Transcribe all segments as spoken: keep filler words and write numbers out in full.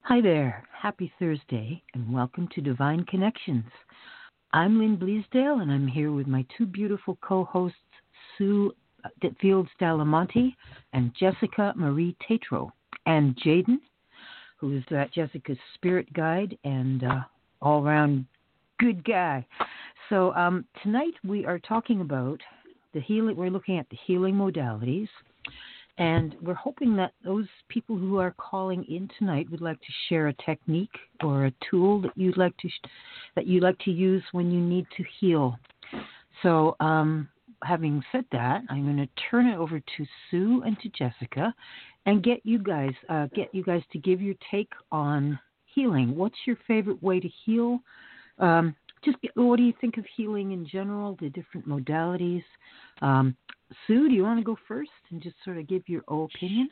Hi there. Happy Thursday and welcome to Divine Connections. I'm Lynn Bleasdale and I'm here with my two beautiful co-hosts, Sue Fields Dalamonte and Jessica Marie Tatro, and Jaden, who is uh, Jessica's spirit guide and uh, all-around good guy. So um, tonight we are talking about the healing. We're looking at the healing modalities. And we're hoping that those people who are calling in tonight would like to share a technique or a tool that you'd like to sh- that you like to use when you need to heal. So, um, having said that, I'm going to turn it over to Sue and to Jessica, and get you guys uh, get you guys to give your take on healing. What's your favorite way to heal? Um, just get, what do you think of healing in general? The different modalities. Um, Sue, do you want to go first and just sort of give your opinion?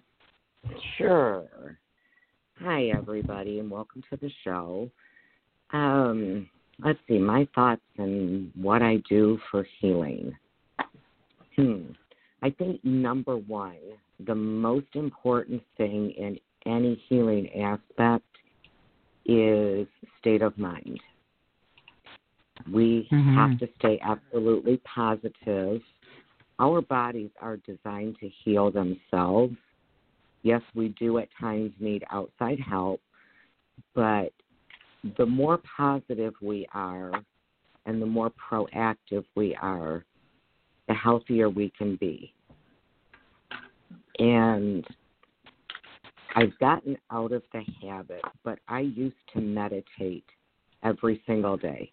Sure. Hi, everybody, and welcome to the show. Um, let's see, my thoughts and what I do for healing. Hmm. I think, number one, the most important thing in any healing aspect is state of mind. We Mm-hmm. have to stay absolutely positive. Our bodies are designed to heal themselves. Yes, we do at times need outside help, but the more positive we are and the more proactive we are, the healthier we can be. And I've gotten out of the habit, but I used to meditate every single day.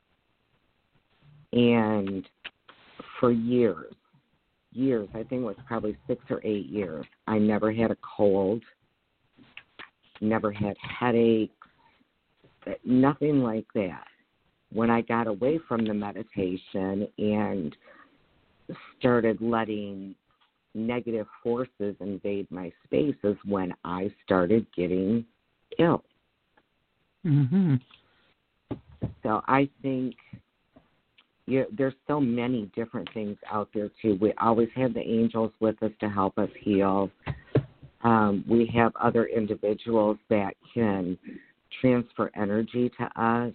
And for years, years, I think it was probably six or eight years, I never had a cold, never had headaches, nothing like that. When I got away from the meditation and started letting negative forces invade my space is when I started getting ill. Mm-hmm. So I think you, there's so many different things out there, too. We always have the angels with us to help us heal. Um, we have other individuals that can transfer energy to us.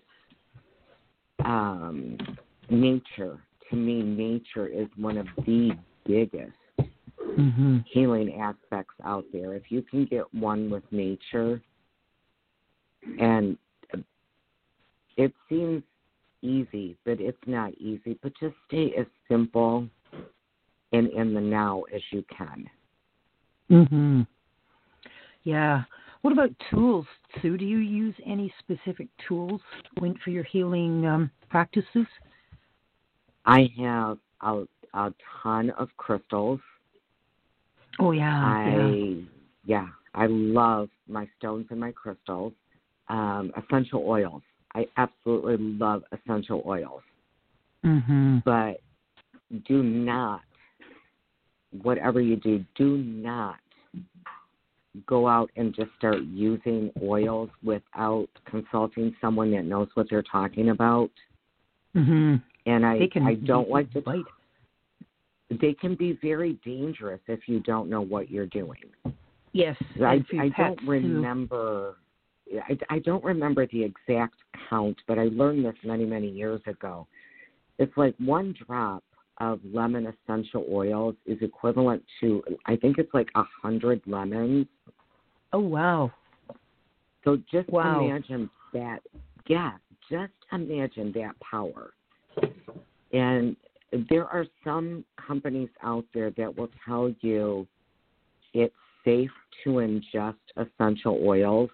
Um, nature, to me, nature is one of the biggest Mm-hmm. healing aspects out there. If you can get one with nature, and it seems easy, but it's not easy, but just stay as simple and in the now as you can. Mm-hmm. Yeah. What about tools, Sue? Do you use any specific tools when, for your healing um, practices? I have a, a ton of crystals. Oh, yeah. I, yeah. yeah, I love my stones and my crystals. Um, essential oils. I absolutely love essential oils. Mm-hmm. But do not, whatever you do, do not go out and just start using oils without consulting someone that knows what they're talking about. Mm-hmm. And I, can, I don't like to... bite. They can be very dangerous if you don't know what you're doing. Yes. I, I pets don't remember... I, I don't remember the exact count, but I learned this many, many years ago. It's like one drop of lemon essential oils is equivalent to, I think it's like a hundred lemons. Oh, wow. So just wow. imagine that. Yeah, just imagine that power. And there are some companies out there that will tell you it's safe to ingest essential oils,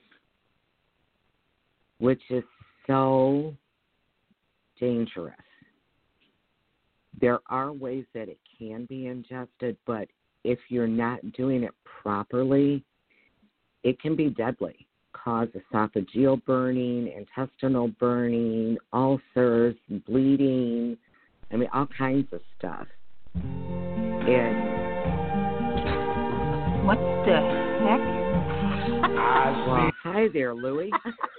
which is so dangerous. There are ways that it can be ingested, but if you're not doing it properly, it can be deadly, cause esophageal burning, intestinal burning, ulcers, bleeding, I mean, all kinds of stuff. And what the heck? Well, hi there, Louie.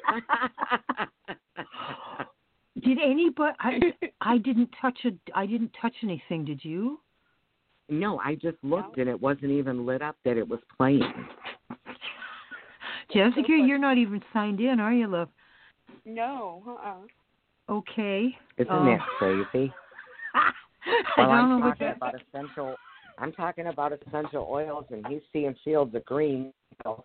Did anybody? I, I didn't touch a. I didn't touch anything. Did you? No, I just looked and it wasn't even lit up that it was playing. Jessica, so you're not even signed in, are you, love? No, uh-uh. Okay. Isn't uh, that crazy? I Well, don't I'm know what talking that... about essential. I'm talking about essential oils, and he's seeing fields of green. So.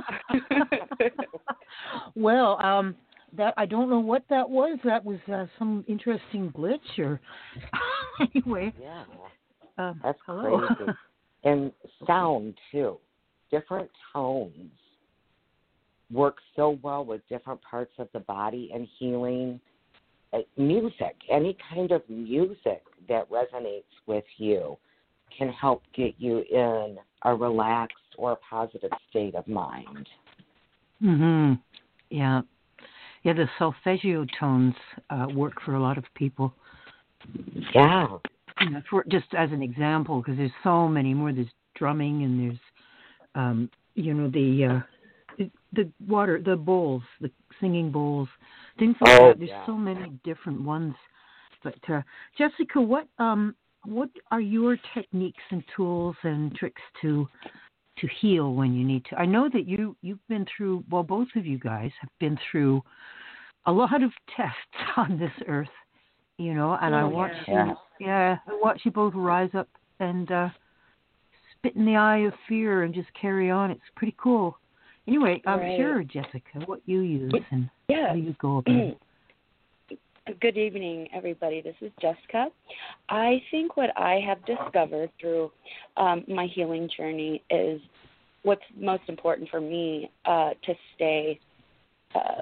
Well, um, that I don't know what that was. That was uh, some interesting glitch, or anyway. Yeah, Um, that's hello. crazy. And sound too. Different tones work so well with different parts of the body and healing. Uh, music, any kind of music that resonates with you can help get you in a relaxed or a positive state of mind. Mhm. Yeah. Yeah. The solfeggio tones uh, work for a lot of people. Yeah. You know, for just as an example, because there's so many more. There's drumming, and there's, um, you know, the uh, the, the water, the bowls, the singing bowls, things like Oh, that. There's yeah. so many different ones. But uh, Jessica, what um, what are your techniques and tools and tricks to to heal when you need to? I know that you you've been through. Well, both of you guys have been through a lot of tests on this earth. You know, and Oh, I watch yeah. you. Yeah, I watch you both rise up and uh, spit in the eye of fear and just carry on. It's pretty cool. Anyway, I'm Right. sure, Jessica, what you use and Yeah. how you go about it. Good evening, everybody. This is Jessica. I think what I have discovered through um, my healing journey is what's most important for me uh, to stay uh,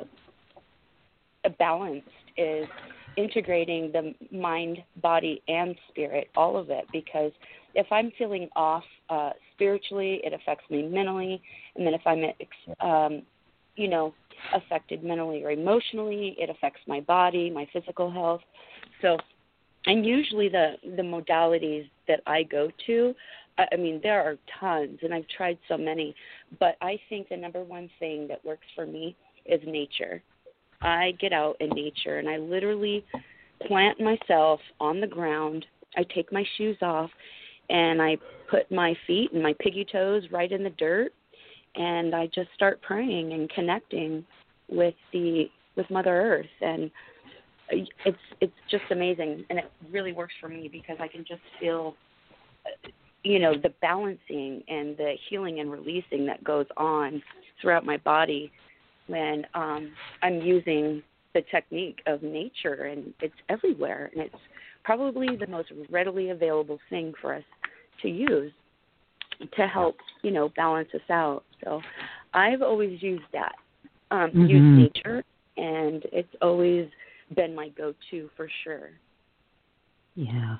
balanced is integrating the mind, body, and spirit, all of it, because if I'm feeling off uh, spiritually, it affects me mentally, and then if I'm, um, you know, affected mentally or emotionally, it affects my body, my physical health. So, and usually the, the modalities that I go to, I, I mean, there are tons, and I've tried so many, but I think the number one thing that works for me is nature. I get out in nature, and I literally plant myself on the ground. I take my shoes off, and I put my feet and my piggy toes right in the dirt, and I just start praying and connecting with the with Mother Earth, and it's it's just amazing, and it really works for me because I can just feel, you know, the balancing and the healing and releasing that goes on throughout my body when um, I'm using the technique of nature, and it's everywhere, and it's probably the most readily available thing for us to use to help, you know, balance us out. So I've always used that, um, Mm-hmm. used nature, and it's always been my go-to for sure. Yeah.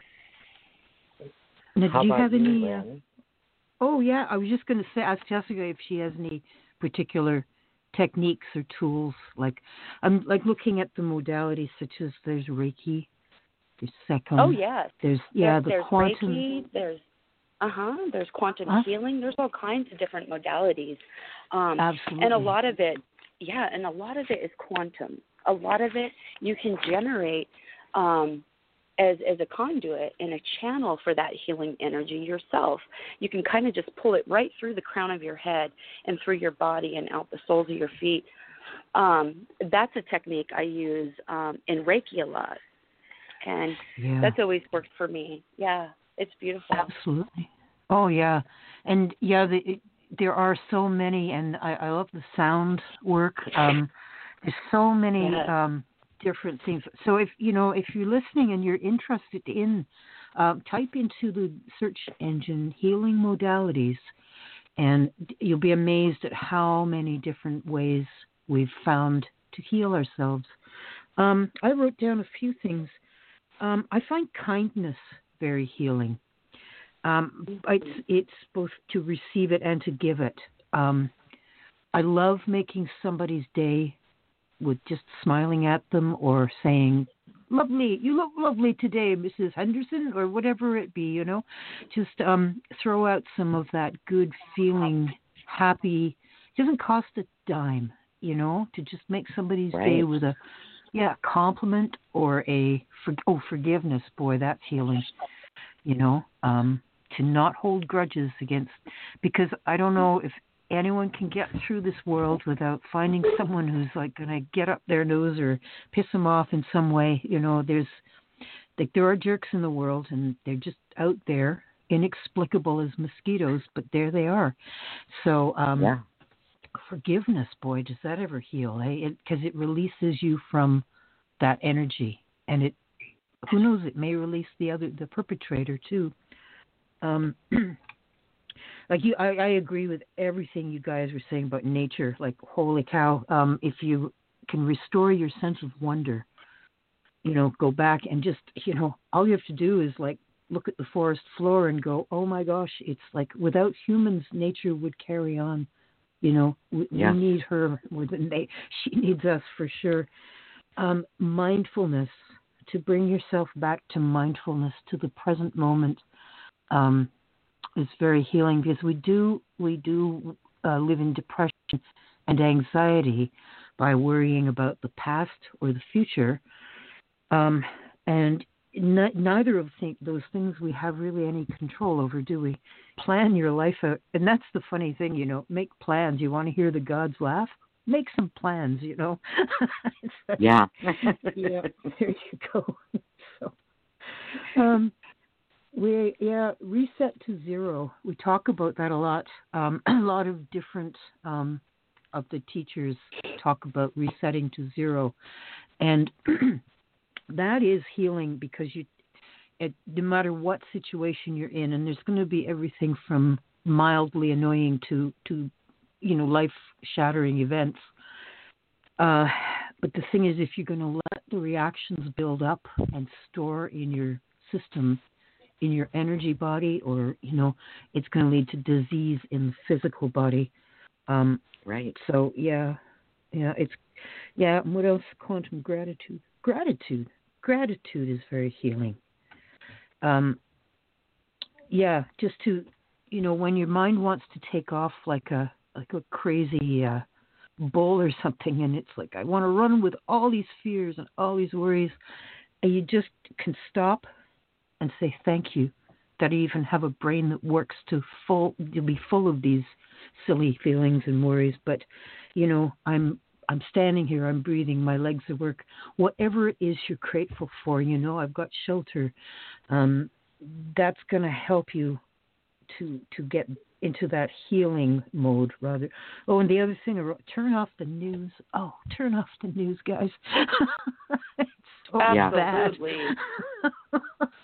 Now, How do you about have you, any? Uh, Lynn? oh, yeah. I was just going to say, ask Jessica if she has any particular techniques or tools. Like, I'm like looking at the modalities such as there's Reiki, there's Sekhem. Oh, yes. There's yeah, there, the there's quantum. Reiki, there's uh-huh, there's quantum Huh? healing. There's all kinds of different modalities. Um, Absolutely. and a lot of it, yeah, and a lot of it is quantum. A lot of it you can generate um, as as a conduit and a channel for that healing energy yourself. You can kind of just pull it right through the crown of your head and through your body and out the soles of your feet. Um, that's a technique I use um, in Reiki a lot, and yeah. that's always worked for me. Yeah, it's beautiful. Absolutely. Oh, yeah. And, yeah, the, it, there are so many, and I, I love the sound work. Um, there's so many Yes. um, different things. So, if, you know, if you're listening and you're interested in, uh, type into the search engine healing modalities, and you'll be amazed at how many different ways we've found to heal ourselves. Um, I wrote down a few things. Um, I find kindness very healing. Um, it's it's both to receive it and to give it. Um, I love making somebody's day with just smiling at them or saying, "Lovely, you look lovely today, Missus Henderson," or whatever it be. You know, just um, throw out some of that good feeling, happy. It doesn't cost a dime, you know, to just make somebody's Right. day with a yeah compliment or a for, oh forgiveness. Boy, that's healing. You know. Um, to not hold grudges against, because I don't know if anyone can get through this world without finding someone who's like going to get up their nose or piss them off in some way. You know, there's like there are jerks in the world, and they're just out there, inexplicable as mosquitoes, but there they are. So, um, yeah. forgiveness, boy, does that ever heal? Eh? Because it, it releases you from that energy, and it, who knows, it may release the other, the perpetrator too. Um, like you, I, I agree with everything you guys were saying about nature. Like, holy cow! Um, if you can restore your sense of wonder, you know, go back and just, you know, all you have to do is like look at the forest floor and go, oh my gosh, it's like without humans, nature would carry on. You know, we, yeah. we need her more than they. She needs us for sure. Um, mindfulness, to bring yourself back to mindfulness, to the present moment, um, is very healing, because we do we do uh, live in depression and anxiety by worrying about the past or the future, um, and n- neither of th- those things we have really any control over, do we? Plan your life out, and that's the funny thing, you know. Make plans. You want to hear the gods laugh? Make some plans, you know. So, yeah. yeah. There you go. So, um, we yeah, reset to zero. We talk about that a lot. Um, a lot of different um, of the teachers talk about resetting to zero, and that is healing, because you, it, no matter what situation you're in, and there's going to be everything from mildly annoying to to you know, life-shattering events. Uh, but the thing is, if you're going to let the reactions build up and store in your system, in your energy body, or, you know, it's going to lead to disease in the physical body. Um, right. So, yeah, yeah, it's, yeah, what else? Quantum gratitude. Gratitude. Gratitude is very healing. Um, yeah, just to, you know, when your mind wants to take off like a, like a crazy uh, bull or something, and it's like, I want to run with all these fears and all these worries, and you just can stop and say thank you that I even have a brain that works to full to be full of these silly feelings and worries. But, you know, I'm I'm standing here, I'm breathing, my legs at work. Whatever it is you're grateful for, you know, I've got shelter. Um, that's going to help you to to get into that healing mode, rather. Oh, and the other thing, I wrote, turn off the news. Oh, turn off the news, guys. It's so Absolutely. bad.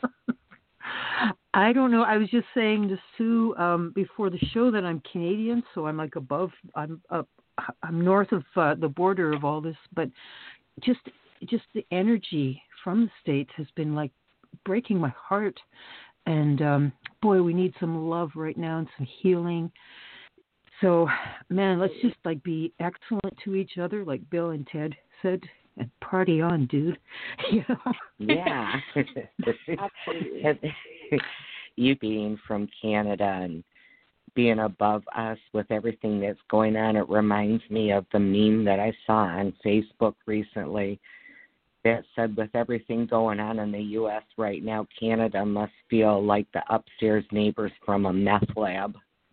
I don't know. I was just saying to Sue um, before the show that I'm Canadian, so I'm like above. I'm up. I'm north of uh, the border of all this, but just just the energy from the States has been like breaking my heart. And, um, boy, we need some love right now and some healing. So, man, let's just, like, be excellent to each other, like Bill and Ted said, and party on, dude. You know? Yeah. Absolutely. You being from Canada and being above us with everything that's going on, it reminds me of the meme that I saw on Facebook recently that said, with everything going on in the U S right now, Canada must feel like the upstairs neighbors from a meth lab.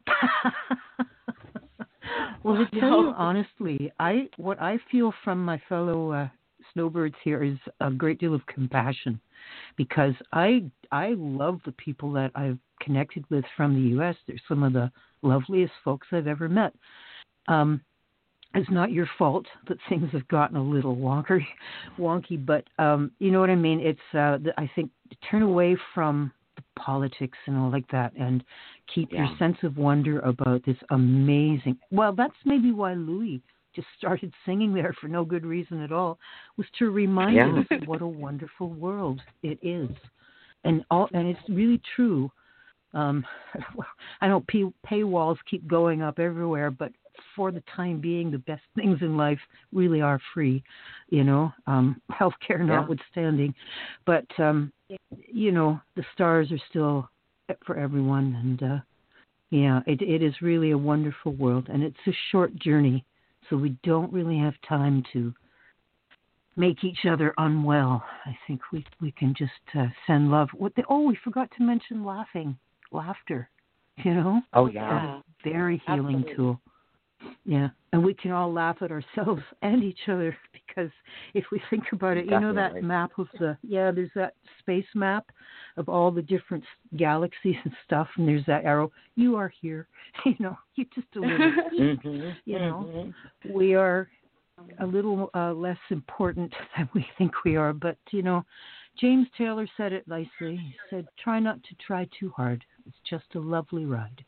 Well, to tell you honestly, I what I feel from my fellow uh, snowbirds here is a great deal of compassion, because I I love the people that I've connected with from the U S. They're some of the loveliest folks I've ever met. Um, It's not your fault that things have gotten a little wonky, wonky, but um, you know what I mean? It's, uh, the, I think, turn away from the politics and all like that, and keep Yeah. your sense of wonder about this amazing, well, that's maybe why Louis just started singing there for no good reason at all, was to remind Yeah. us what a wonderful world it is. And all, and it's really true. Um, I know pay, paywalls keep going up everywhere, but for the time being, the best things in life really are free, you know, um, healthcare Yeah. notwithstanding. But, um, you know, the stars are still for everyone. And, uh, yeah, it, it is really a wonderful world. And it's a short journey, so we don't really have time to make each other unwell. I think we, we can just uh, send love. What the, oh, we forgot to mention laughing, laughter, you know? Oh, yeah. Yeah. Very healing Absolutely. tool. Yeah, and we can all laugh at ourselves and each other because if we think about it, you know that Definitely. map of the, yeah, there's that space map of all the different galaxies and stuff, and there's that arrow. You are here. You know, you just a little, Mm-hmm. you know, Mm-hmm. we are a little uh, less important than we think we are. But, you know, James Taylor said it nicely. He said, try not to try too hard. It's just a lovely ride.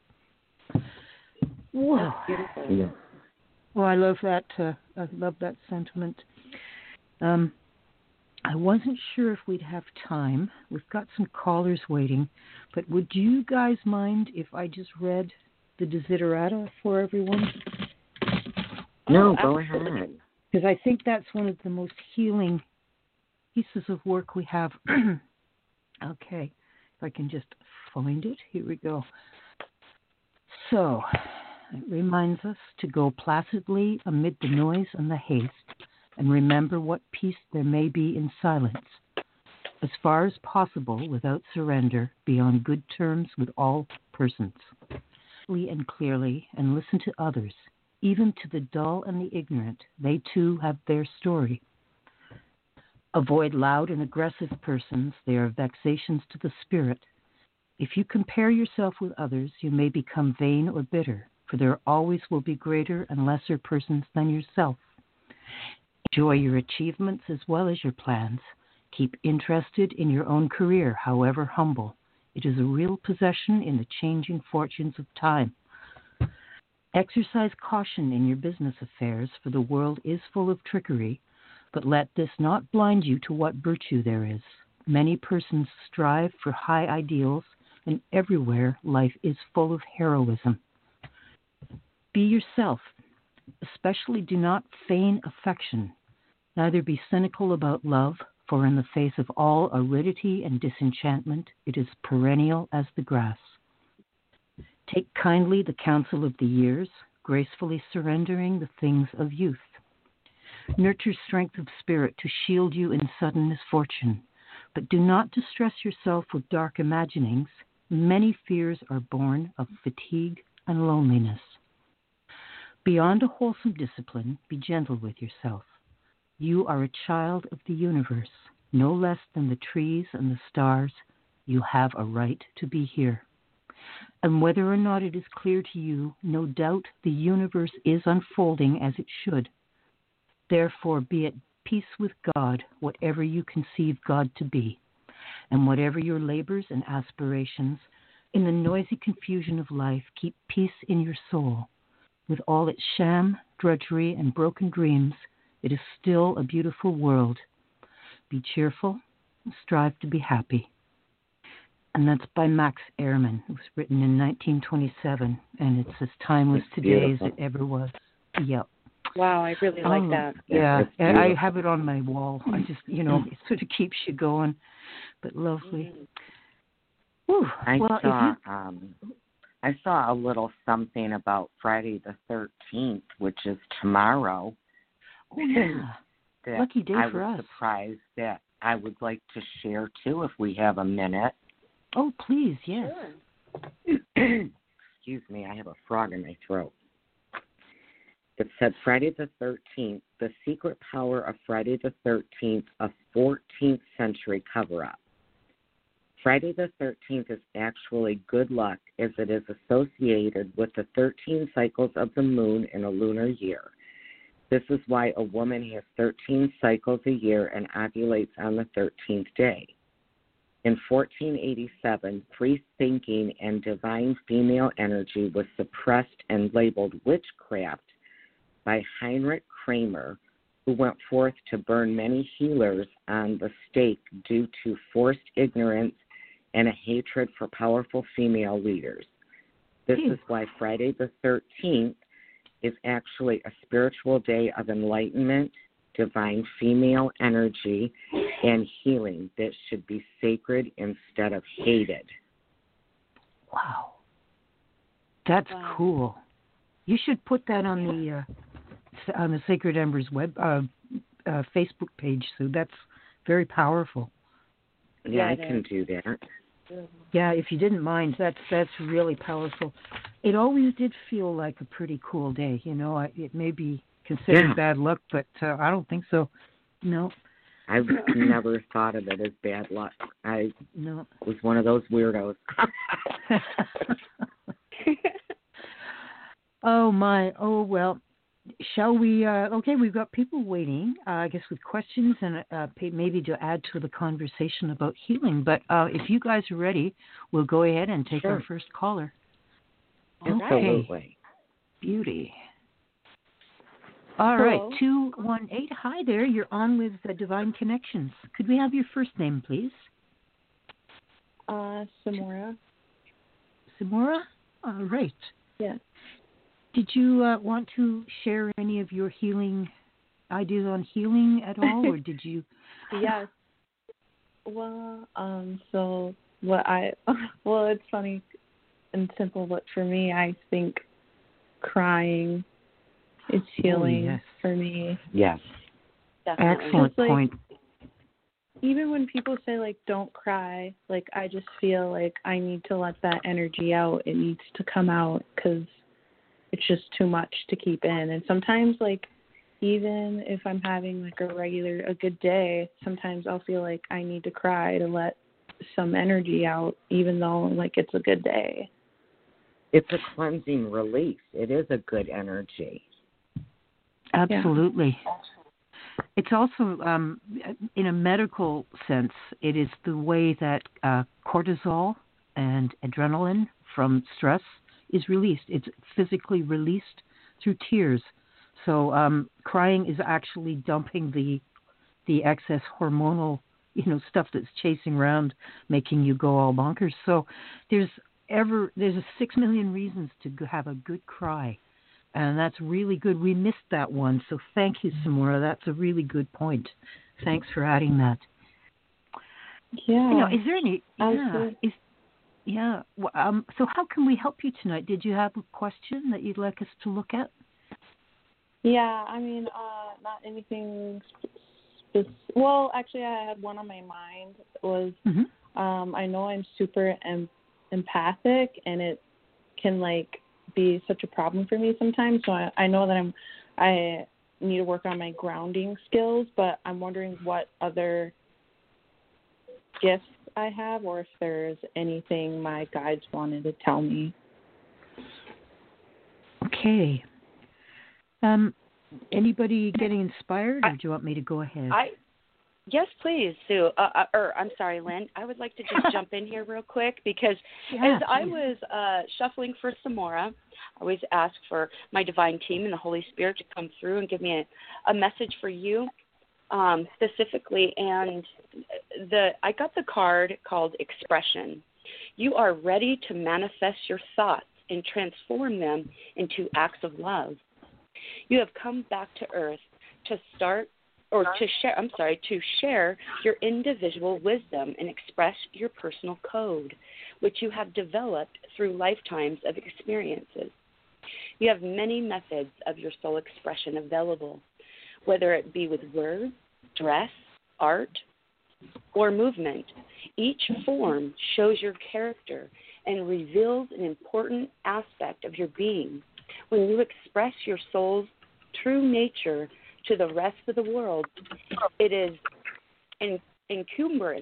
Whoa. Beautiful. Yeah. Well, I love that. Uh, I love that sentiment. Um, I wasn't sure if we'd have time. We've got some callers waiting, but would you guys mind if I just read the Desiderata for everyone? No, Oh, go absolutely. ahead. Because I think that's one of the most healing pieces of work we have. Okay, if I can just find it. Here we go. So, it reminds us to go placidly amid the noise and the haste, and remember what peace there may be in silence. As far as possible, without surrender, be on good terms with all persons. Clearly and clearly, and listen to others, even to the dull and the ignorant. They too have their story. Avoid loud and aggressive persons. They are vexations to the spirit. If you compare yourself with others, you may become vain or bitter, for there always will be greater and lesser persons than yourself. Enjoy your achievements as well as your plans. Keep interested in your own career, however humble. It is a real possession in the changing fortunes of time. Exercise caution in your business affairs, for the world is full of trickery, but let this not blind you to what virtue there is. Many persons strive for high ideals, and everywhere life is full of heroism. Be yourself. Especially do not feign affection. Neither be cynical about love, for in the face of all aridity and disenchantment, it is perennial as the grass. Take kindly the counsel of the years, gracefully surrendering the things of youth. Nurture strength of spirit to shield you in sudden misfortune, but do not distress yourself with dark imaginings. Many fears are born of fatigue and loneliness. Beyond a wholesome discipline, be gentle with yourself. You are a child of the universe, no less than the trees and the stars. You have a right to be here. And whether or not it is clear to you, no doubt the universe is unfolding as it should. Therefore, be at peace with God, whatever you conceive God to be, and whatever your labors and aspirations. In the noisy confusion of life, keep peace in your soul. With all its sham, drudgery, and broken dreams, it is still a beautiful world. Be cheerful, strive to be happy. And that's by Max Ehrmann. It was written in nineteen twenty-seven, and it's as timeless It's today beautiful. as it ever was. Yep. Wow, I really like Oh, that. Yeah, It's and I beautiful. have it on my wall. I just, you know, it sort of keeps you going, but lovely. Mhm. Whew. I Well, saw if you, um I saw a little something about Friday the thirteenth, which is tomorrow. oh yeah, that lucky day I for was us. surprised that I would like to share too if we have a minute. Oh, please, yes. Sure. Excuse me, I have a frog in my throat. It said Friday the thirteenth, the secret power of Friday the thirteenth, a fourteenth century cover-up. Friday the thirteenth is actually good luck as it is associated with the thirteen cycles of the moon in a lunar year. This is why a woman has thirteen cycles a year and ovulates on the thirteenth day. In fourteen eighty-seven, free thinking and divine female energy was suppressed and labeled witchcraft by Heinrich Kramer, who went forth to burn many healers on the stake due to forced ignorance and a hatred for powerful female leaders. This is why Friday the thirteenth is actually a spiritual day of enlightenment, divine female energy, and healing that should be sacred instead of hated. Wow, that's Wow. cool. You should put that on the uh, s- on the Sacred Embers web uh, uh, Facebook page, Sue. That's very powerful. Yeah, Yeah, I it can is. do that. Yeah, if you didn't mind, that's that's really powerful. It always did feel like a pretty cool day. You know, I, it may be considered Yeah. bad luck, but uh, I don't think so. No, I've never thought of it as bad luck. I no. was one of those weirdos. Oh my. Oh well. Shall we? Uh, okay, we've got people waiting. Uh, I guess with questions and uh, pay- maybe to add to the conversation about healing. But uh, if you guys are ready, we'll go ahead and take Sure. our first caller. Absolutely. Okay. Beauty. All Hello. right, two one eight. Hi there. You're on with uh, Divine Connections. Could we have your first name, please? Uh, Samora. Samora. All right. Yeah. Did you uh, want to share any of your healing ideas on healing at all, or did you? Yes. Well, um, so what I, well, it's funny and simple, but for me, I think crying is healing Oh, yes. for me. Yes. Definitely. Excellent Just like- point. Even when people say, like, don't cry, like, I just feel like I need to let that energy out. It needs to come out because it's just too much to keep in. And sometimes, like, even if I'm having, like, a regular, a good day, sometimes I'll feel like I need to cry to let some energy out, even though, like, it's a good day. It's a cleansing release. It is a good energy. Absolutely. It's also, um, in a medical sense, it is the way that uh, cortisol and adrenaline from stress is released. It's physically released through tears. So um, crying is actually dumping the the excess hormonal, you know, stuff that's chasing around, making you go all bonkers. So there's ever there's a six million reasons to go have a good cry. And that's really good. We missed that one, so thank you, Samora. That's a really good point. Thanks for adding that. Yeah. You know, is there any? Yeah. Absolutely. Is, yeah. Well, um. So, how can we help you tonight? Did you have a question that you'd like us to look at? Yeah, I mean, uh, not anything. Sp- sp- well, actually, I had one on my mind. Was Mm-hmm. um, I know I'm super em- empathic, and it can like be such a problem for me sometimes. So I, I know that I'm I need to work on my grounding skills, but I'm wondering what other gifts I have, or if there's anything my guides wanted to tell me. Okay. Um. Anybody getting inspired, or do you want me to go ahead? I yes, please, Sue. Uh, uh, or I'm sorry, Lynn. I would like to just jump in here real quick because Yeah, as I please. was uh, shuffling for Samora, I always ask for my divine team and the Holy Spirit to come through and give me a, a message for you um, specifically. And the I got the card called Expression. You are ready to manifest your thoughts and transform them into acts of love. You have come back to Earth to start or to share, I'm sorry, to share your individual wisdom and express your personal code, which you have developed through lifetimes of experiences. You have many methods of your soul expression available, whether it be with words, dress, art, or movement. Each form shows your character and reveals an important aspect of your being. When you express your soul's true nature to the rest of the world, it is in, incumbent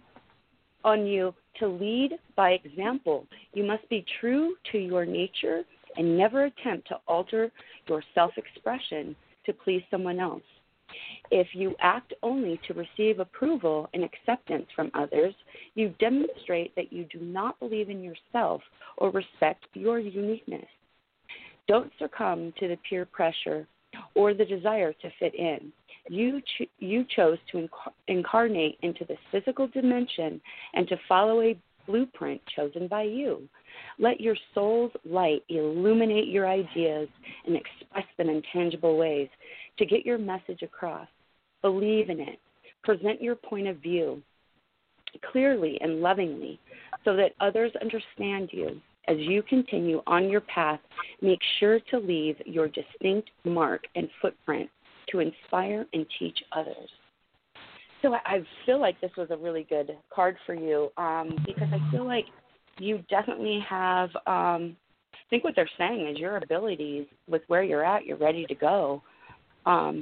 on you to lead by example. You must be true to your nature and never attempt to alter your self-expression to please someone else. If you act only to receive approval and acceptance from others, you demonstrate that you do not believe in yourself or respect your uniqueness. Don't succumb to the peer pressure or the desire to fit in. You cho- you chose to inc- incarnate into this physical dimension and to follow a blueprint chosen by you. Let your soul's light illuminate your ideas and express them in tangible ways to get your message across. Believe in it. Present your point of view clearly and lovingly so that others understand you. As you continue on your path, make sure to leave your distinct mark and footprint to inspire and teach others. So I I feel like this was a really good card for you um, because I feel like you definitely have, um, I think what they're saying is your abilities with where you're at, you're ready to go, um,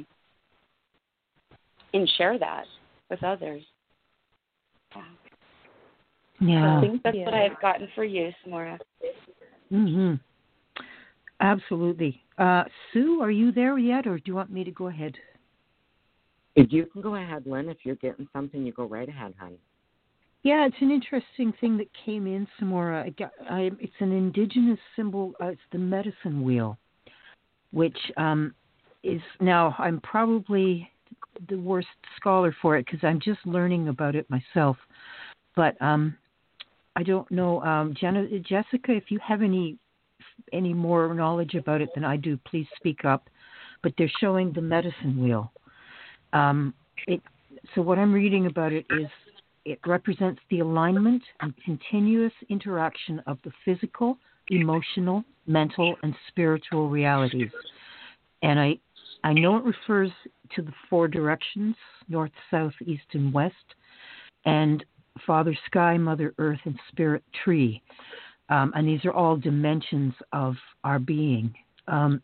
and share that with others. Yeah. Yeah. So I think that's Yeah. what I've gotten for you, Samora. Mm-hmm. Absolutely. Uh, Sue, are you there yet, or do you want me to go ahead? If you can go ahead, Lynn. If you're getting something, you go right ahead, honey. Yeah, it's an interesting thing that came in, Samora. I got, I, it's an indigenous symbol. Uh, it's the medicine wheel, which um, is now, I'm probably the worst scholar for it because I'm just learning about it myself. But um, I don't know, um, Jenna, Jessica, if you have any any more knowledge about it than I do, please speak up. But they're showing the medicine wheel. Um, it, so what I'm reading about it is it represents the alignment and continuous interaction of the physical, emotional, mental, and spiritual realities. And I, I know it refers to the four directions, north, south, east, and west, and Father Sky, Mother Earth, and Spirit Tree. Um, and these are all dimensions of our being. Um,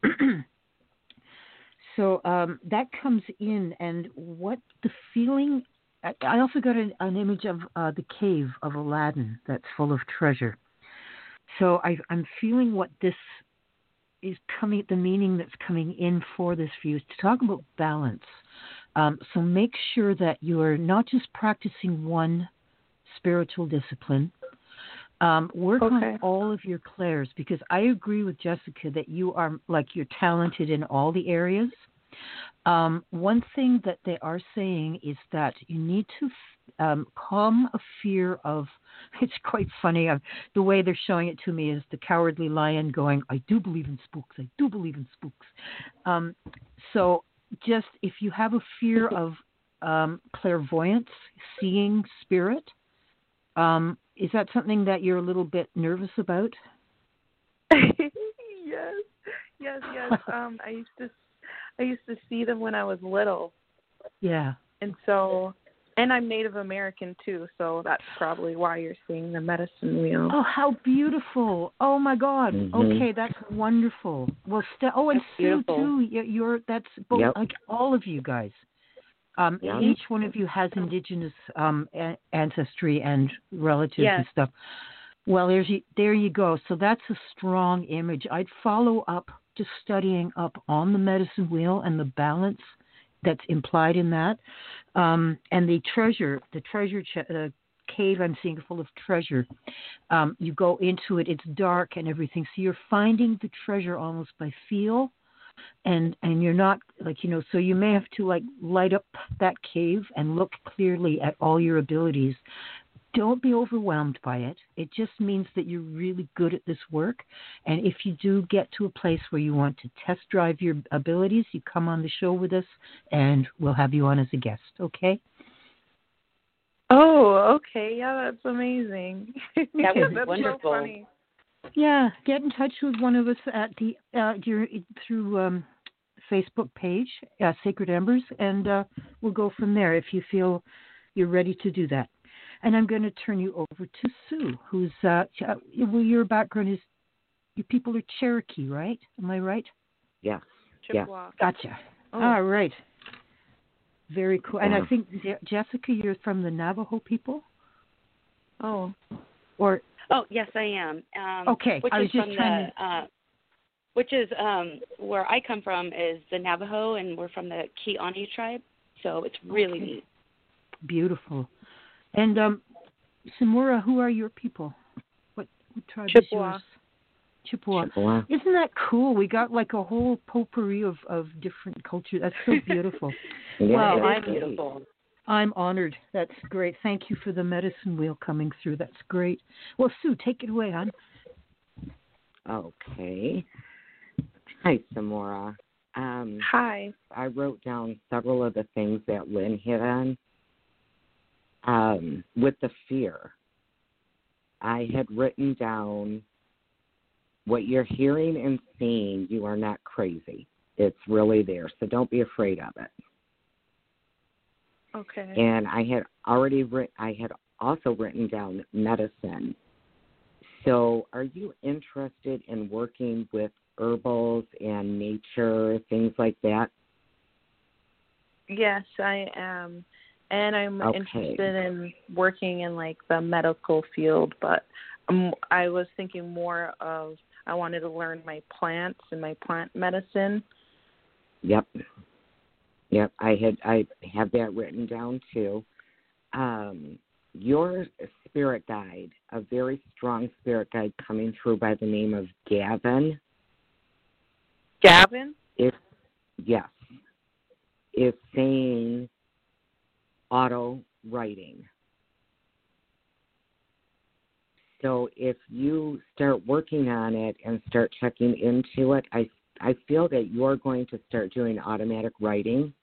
so um, that comes in, and what the feeling. I, I also got an, an image of uh, the cave of Aladdin that's full of treasure. So I, I'm feeling what this is coming, the meaning that's coming in for this view is to talk about balance. Um, so make sure that you are not just practicing one spiritual discipline. Um, work Okay. on all of your clairs, because I agree with Jessica that you are like you're talented in all the areas. Um, one thing that they are saying is that you need to um, calm a fear of. It's quite funny. Uh, the way they're showing it to me is the cowardly lion going, "I do believe in spooks. I do believe in spooks." Um, so just if you have a fear of um, clairvoyance, seeing spirit. Um, is that something that you're a little bit nervous about? yes, yes, yes. Um, I used to, I used to see them when I was little, Yeah. and so, and I'm Native American too, so that's probably why you're seeing the medicine wheel. Oh, how beautiful! Oh my God. Mm-hmm. Okay, that's wonderful. Well, Ste- oh, and That's Sue beautiful. too. You're, you're that's both Yep. like all of you guys. Um, Yep. Each one of you has indigenous um, a- ancestry and relatives Yes. and stuff. Well, there's you, there you go. So that's a strong image. I'd follow up just studying up on the medicine wheel and the balance that's implied in that, um, and the treasure, the treasure ch- uh, cave I'm seeing full of treasure. Um, you go into it; it's dark and everything, so you're finding the treasure almost by feel. And and you're not like you know, so you may have to like light up that cave and look clearly at all your abilities. Don't be overwhelmed by it. It just means that you're really good at this work. And if you do get to a place where you want to test drive your abilities, you come on the show with us, and we'll have you on as a guest. Okay? Oh, okay. Yeah, that's amazing. That was that's wonderful. so funny. Yeah, get in touch with one of us at the uh, your, through um, Facebook page, uh, Sacred Embers, and uh, we'll go from there if you feel you're ready to do that. And I'm going to turn you over to Sue, who's uh, well, your background is your people are Cherokee, right? Am I right? Yes. Yes. Chippewa. Gotcha. Oh. All right. Very cool. And I Yeah. think Je- Jessica, you're from the Navajo people, Oh. or Oh, yes, I am. Um, Okay, Which I was is just from trying the, uh, which is um, where I come from is the Navajo, and we're from the Keeonee tribe. So it's really Okay. neat. beautiful. And um, Samora, who are your people? What, what tribe Chippewa. is yours? Chippewa. Chippewa. Isn't that cool? We got like a whole potpourri of, of different cultures. That's so beautiful. Yeah, Well, It I'm is beautiful. I'm honored. That's great. Thank you for the medicine wheel coming through. That's great. Well, Sue, take it away, hon. Okay. Hi, Samora. Um, Hi. I wrote down several of the things that Lynn hit on. Um, with the fear, I had written down what you're hearing and seeing, you are not crazy. It's really there, so don't be afraid of it. Okay. And I had already writ- I had also written down medicine. So are you interested in working with herbals and nature, things like that? Yes, I am. And I'm Okay. interested in working in like the medical field, but um, I was thinking more of I wanted to learn my plants and my plant medicine. Yep. Yep. I had I have that written down too. Um, your spirit guide, a very strong spirit guide coming through by the name of Gavin. Gavin? Is yes. Is saying auto writing. So if you start working on it and start checking into it, I I feel that you're going to start doing automatic writing.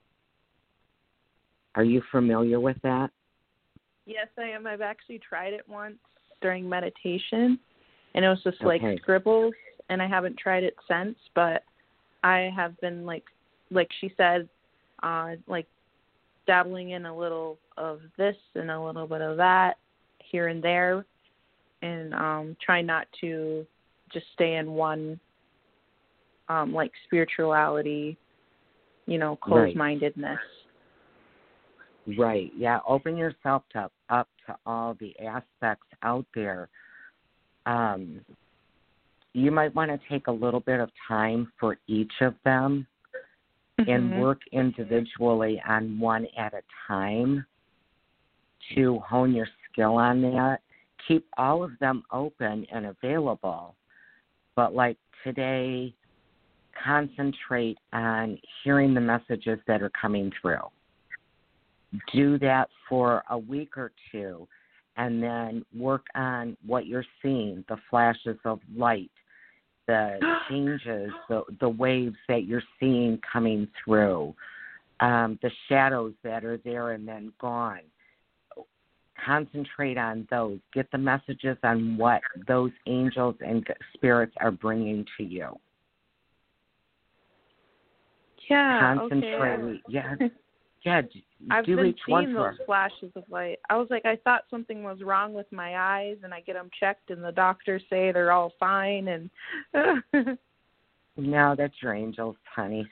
Are you familiar with that? Yes, I am. I've actually tried it once during meditation, and it was just Okay. like scribbles, and I haven't tried it since, but I have been like, like she said, uh, like dabbling in a little of this and a little bit of that here and there, and um, try not to just stay in one, um, like spirituality, you know, closed-mindedness. Right. Yeah. Open yourself up up to all the aspects out there. Um, you might want to take a little bit of time for each of them Mm-hmm. and work individually on one at a time to hone your skill on that. Keep all of them open and available, but like today, concentrate on hearing the messages that are coming through. Do that for a week or two, and then work on what you're seeing, the flashes of light, the changes, the, the waves that you're seeing coming through, um, the shadows that are there and then gone. Concentrate on those. Get the messages on what those angels and spirits are bringing to you. Yeah, Concentrate. okay. Yeah, yeah. I've do been each one seeing for those flashes of light. I was like, I thought something was wrong with my eyes, and I get them checked, and the doctors say they're all fine. And no, that's your angels, honey.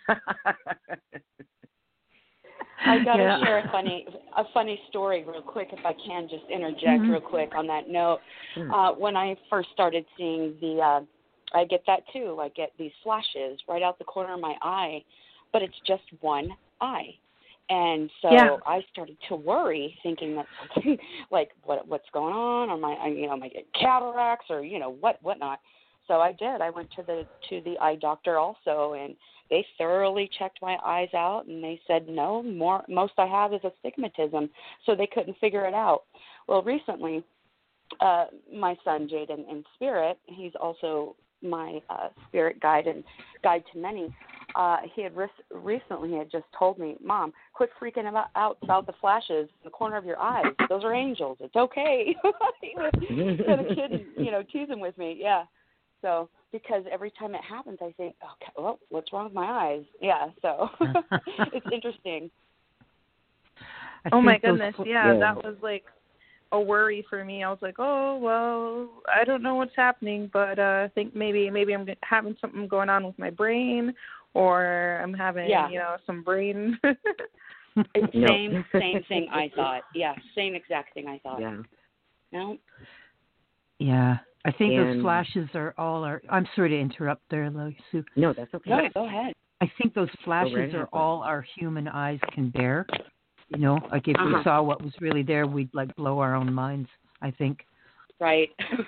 I got to Yeah. share a funny a funny story real quick, if I can just interject Mhm. real quick on that note. Sure. Uh, when I first started seeing the, uh, I get that too. I get these flashes right out the corner of my eye, but it's just one eye. And so Yeah. I started to worry, thinking that something like what what's going on, or my you know my cataracts, or you know what whatnot. So I did. I went to the to the eye doctor also, and they thoroughly checked my eyes out, and they said no, more most I have is astigmatism. So they couldn't figure it out. Well, recently, uh, my son Jaden in spirit, he's also my uh, spirit guide and guide to many. Uh, he had re- recently he had just told me, Mom, quit freaking about, out about the flashes in the corner of your eyes. Those are angels. It's okay. He was kind of kidding, you know, teasing with me. Yeah. So because every time it happens, I think, okay, well, what's wrong with my eyes? Yeah. So it's interesting. I oh my think those goodness, fl- yeah, Yeah. that was like a worry for me. I was like, oh well, I don't know what's happening, but uh, I think maybe maybe I'm having something going on with my brain, or I'm having Yeah. you know some brain. No. Same same thing I thought. Yeah, same exact thing I thought. Yeah. No. Yeah. I think And- those flashes are all our. I'm sorry to interrupt there, Lo- Sue. No, that's okay. No, go ahead. I think those flashes right are ahead. all our human eyes can bear. You know, like if we Uh-huh. saw what was really there, we'd like blow our own minds. I think. Right.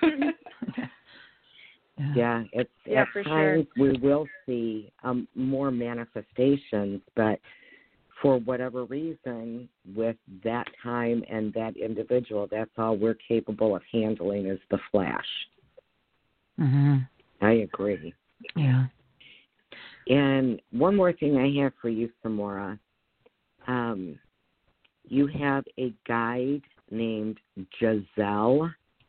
Yeah, it's Yeah, at for sure. times we will see um, more manifestations, but for whatever reason, with that time and that individual, that's all we're capable of handling is the flash. Mhm. I agree. Yeah. And one more thing I have for you, Samora. Um, you have a guide named Giselle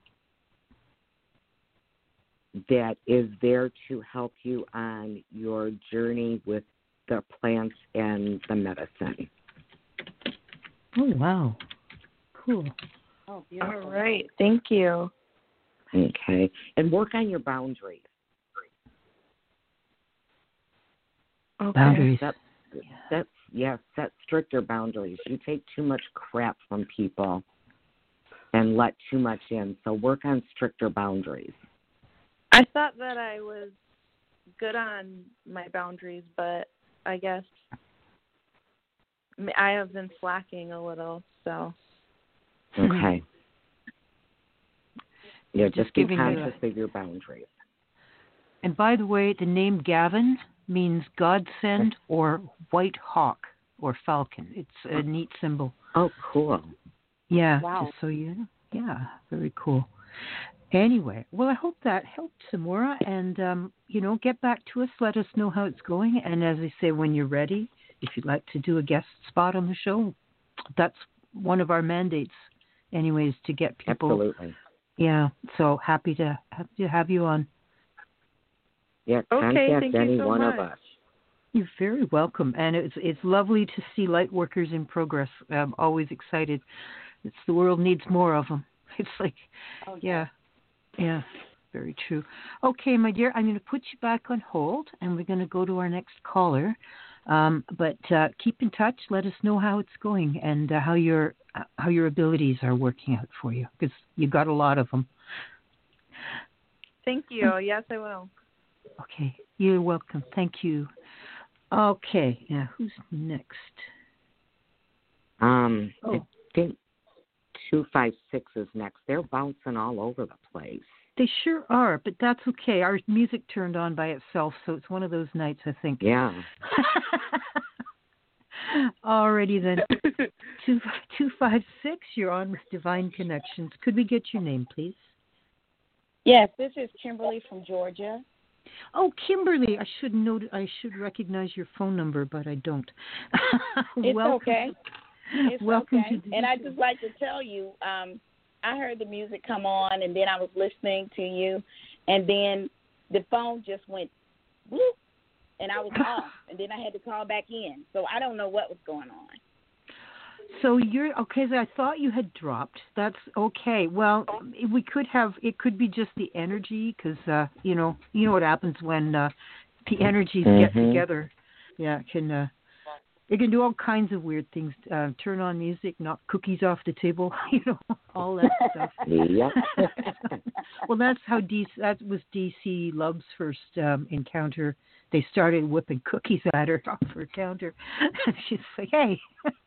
that is there to help you on your journey with the plants and the medicine. Oh, wow. Cool. Oh, beautiful. All right. Thank you. Okay. And work on your boundaries. Okay. Boundaries. Set, set, yeah, set stricter boundaries. You take too much crap from people and let too much in. So work on stricter boundaries. I thought that I was good on my boundaries, but I guess I have been slacking a little, so. Okay. Yeah, just, Just be giving you conscious a- of your boundaries. And by the way, the name Gavin means godsend or white hawk or falcon. It's a neat symbol. Oh, cool. Yeah, Wow. just so you know. Yeah, very cool. Anyway, well, I hope that helped, Samora. And, um, you know, get back to us. Let us know how it's going. And as I say, when you're ready, if you'd like to do a guest spot on the show, that's one of our mandates, anyways, to get people. Absolutely. Yeah, so happy to happy to have you on. Yeah, Okay, contact thank you any so one much. of us. You're very welcome, and it's it's lovely to see light workers in progress. I'm always excited. It's the world needs more of them. It's like, Oh, yeah, yeah, very true. Okay, my dear, I'm going to put you back on hold, and we're going to go to our next caller. Um, but uh, keep in touch. Let us know how it's going and uh, how your how your abilities are working out for you, because you got a lot of them. Thank you. Yes, I will. Okay, you're welcome. Thank you. Okay, now who's next? Um, Oh. I think two five six is next. They're bouncing all over the place. They sure are, but that's okay. Our music turned on by itself, so it's one of those nights, I think. Yeah. Alrighty then. two two five six. You're on with Divine Connections. Could we get your name, please? Yes, this is Kimberly from Georgia. Oh, Kimberly. I should know. I should recognize your phone number, but I don't. It's welcome. okay. It's welcome okay. to the And I just like to tell you, um, I heard the music come on, and then I was listening to you, and then the phone just went bloop, and I was off, and then I had to call back in. So I don't know what was going on. So you're okay. So I thought you had dropped. That's okay. Well, we could have. It could be just the energy, because uh, you know, you know what happens when uh, the energies Mm-hmm. get together. Yeah, it can. Uh, it can do all kinds of weird things. Uh, turn on music, knock cookies off the table. You know, all that stuff. Yep. Well, that's how D. That was D C Love's first um, encounter. They started whipping cookies at her off her counter, and she's like, "Hey."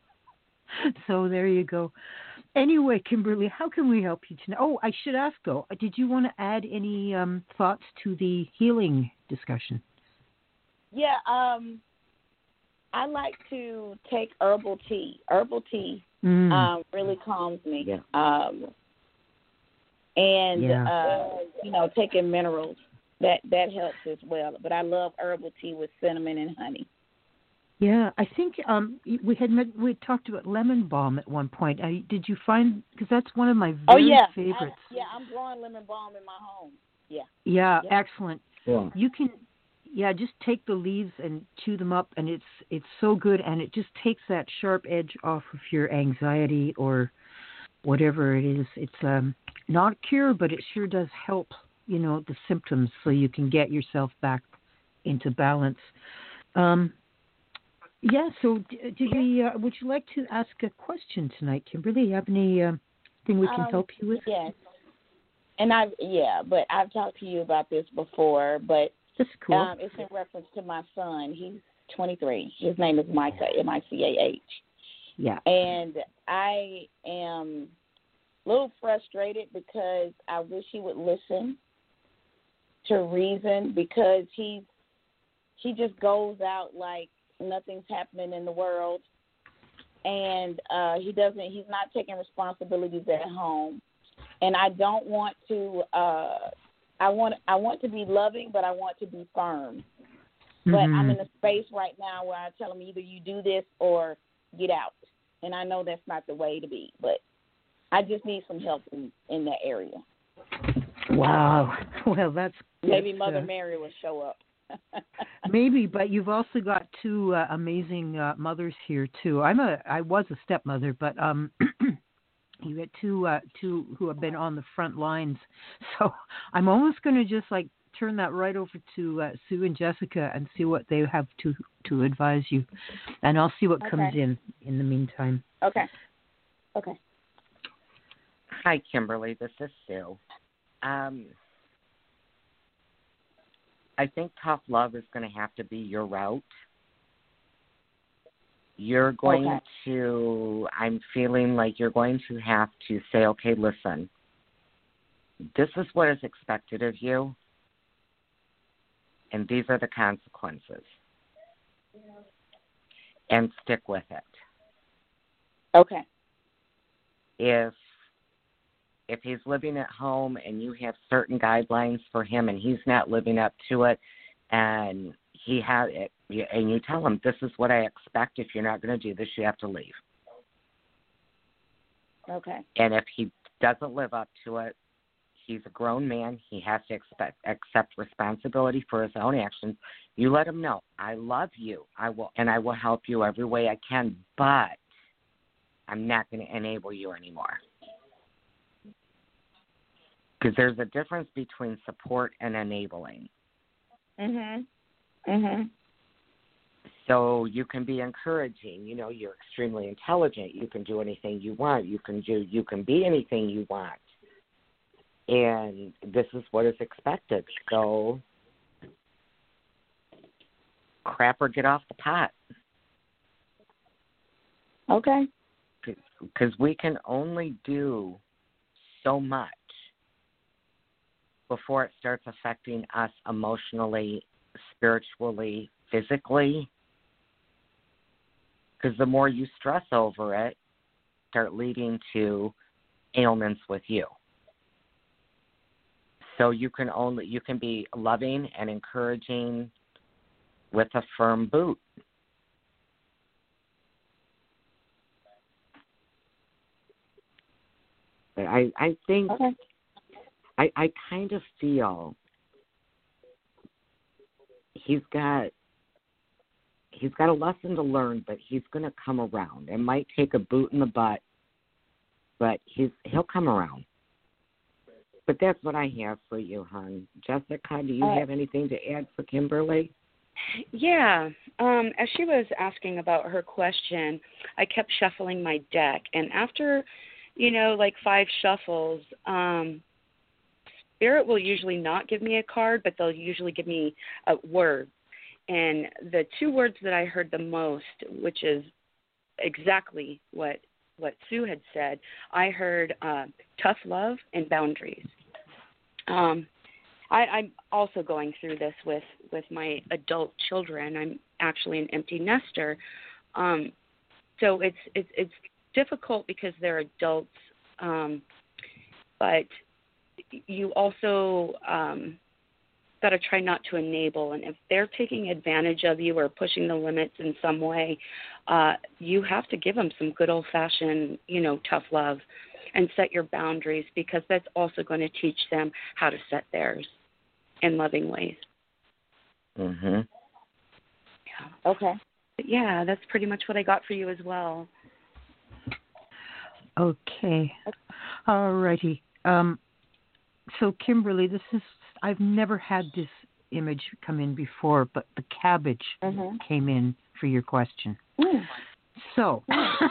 So there you go. Anyway, Kimberly, how can we help you tonight? Oh, I should ask though, did you want to add any um, thoughts to the healing discussion? Yeah, um, I like to take herbal tea. Herbal tea Mm. um, really calms me. Yeah. Um, and, Yeah. uh, you know, taking minerals, that, that helps as well. But I love herbal tea with cinnamon and honey. Yeah, I think um, we had met, we had talked about lemon balm at one point. I, did you find, because that's one of my very Oh, yeah. favorites. I, yeah, I'm growing lemon balm in my home. Yeah. Yeah, Yeah. excellent. Yeah. You can, yeah, just take the leaves and chew them up, and it's it's so good, and it just takes that sharp edge off of your anxiety or whatever it is. It's um, not a cure, but it sure does help, you know, the symptoms, so you can get yourself back into balance. Um, yeah. So, d- did we? Uh, would you like to ask a question tonight, Kimberly? You have any uh, thing we can Um, help you with? Yes. And I, yeah, but I've talked to you about this before, but That's cool. um, it's in reference to my son. He's twenty-three. His name is Micah, M I C A H. Yeah. And I am a little frustrated because I wish he would listen to reason, because he he just goes out like nothing's happening in the world, and uh, he doesn't. He's not taking responsibilities at home, and I don't want to. Uh, I want I want to be loving, but I want to be firm. But Mhm. I'm in a space right now where I tell him either you do this or get out. And I know that's not the way to be, but I just need some help in, in that area. Wow. Well, that's Maybe that's, Mother uh, Mary will show up. Maybe, but you've also got two uh, amazing uh, mothers here too. I'm a, I was a stepmother, but um, you get two, uh, two who have been on the front lines. So I'm almost going to just like turn that right over to uh, Sue and Jessica and see what they have to to advise you, and I'll see what Okay. comes in in the meantime. Okay. Okay. Hi, Kimberly. This is Sue. Um, I think tough love is going to have to be your route. You're going Okay. to, I'm feeling like you're going to have to say, okay, listen, this is what is expected of you, and these are the consequences. And stick with it. Okay. If if he's living at home and you have certain guidelines for him and he's not living up to it, and he has it, and you tell him, this is what I expect. If you're not going to do this, you have to leave. Okay. And if he doesn't live up to it, he's a grown man. He has to expect, accept responsibility for his own actions. You let him know, I love you. I will, and I will help you every way I can, but I'm not going to enable you anymore. Because there's a difference between support and enabling. Mhm. Mhm. So you can be encouraging. You know, you're extremely intelligent. You can do anything you want. You can do. You can be anything you want. And this is what is expected. So crap or get off the pot. Okay. Because we can only do so much before it starts affecting us emotionally, spiritually, physically. Because the more you stress over it, start leading to ailments with you. So you can only you can be loving and encouraging with a firm boot. But I, I think Okay. I, I kind of feel he's got he's got a lesson to learn, but he's going to come around. It might take a boot in the butt, but he's he'll come around. But that's what I have for you, hon. Jessica, do you Uh, have anything to add for Kimberly? Yeah. Um, as she was asking about her question, I kept shuffling my deck. And after, you know, like five shuffles, um, Spirit will usually not give me a card, but they'll usually give me a word. And the two words that I heard the most, which is exactly what what Sue had said, I heard uh, tough love and boundaries. Um, I, I'm also going through this with, with my adult children. I'm actually an empty nester. Um, so it's, it's it's difficult because they're adults, um, but you also um, got to try not to enable. And if they're taking advantage of you or pushing the limits in some way, uh, you have to give them some good old-fashioned, you know, tough love and set your boundaries, because that's also going to teach them how to set theirs in loving ways. Mm-hmm. Yeah. Okay. But yeah, that's pretty much what I got for you as well. Okay. All righty. Um, so, Kimberly, this is, I've never had this image come in before, but the cabbage Mhm. came in for your question. Mm. So,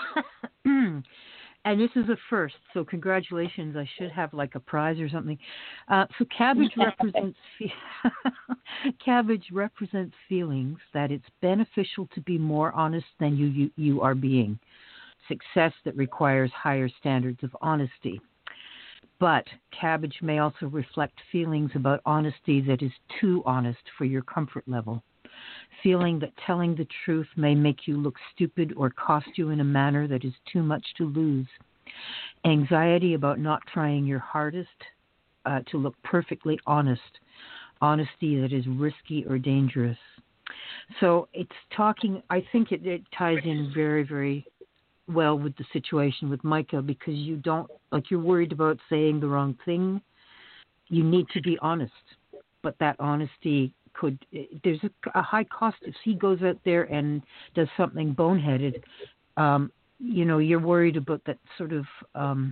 and this is a first, so congratulations. I should have like a prize or something. Uh, so cabbage represents fe- cabbage represents feelings that it's beneficial to be more honest than you, you, you are being. Success that requires higher standards of honesty. But cabbage may also reflect feelings about honesty that is too honest for your comfort level. Feeling that telling the truth may make you look stupid or cost you in a manner that is too much to lose. Anxiety about not trying your hardest uh, to look perfectly honest. Honesty that is risky or dangerous. So it's talking, I think it, it ties in very, very well with the situation with Micah, because you don't, like, you're worried about saying the wrong thing. You need to be honest, but that honesty could. There's a, a high cost if he goes out there and does something boneheaded. Um, you know, you're worried about that sort of. Um,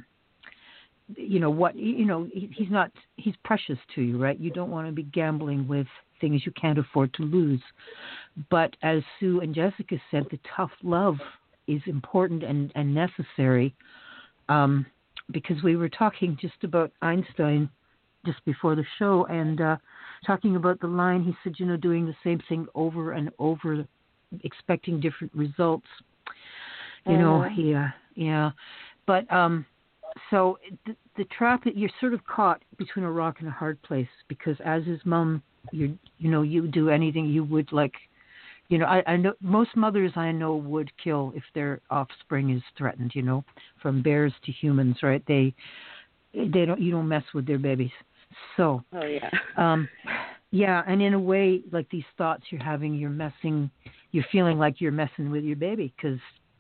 you know what? You know, he, he's not. He's precious to you, right? You don't want to be gambling with things you can't afford to lose. But as Sue and Jessica said, the tough love is important and, and necessary. Um, because we were talking just about Einstein just before the show and uh, talking about the line, he said, you know, doing the same thing over and over, expecting different results. You mm-hmm. know, yeah, yeah. But um, so the, the trap, you're sort of caught between a rock and a hard place because as his mom, you you know, you do anything you would like. You know, I, I know most mothers I know would kill if their offspring is threatened. You know, from bears to humans, right? They, they don't. You don't mess with their babies. So, oh yeah, um, yeah, and in a way, like these thoughts you're having, you're messing. You're feeling like you're messing with your baby because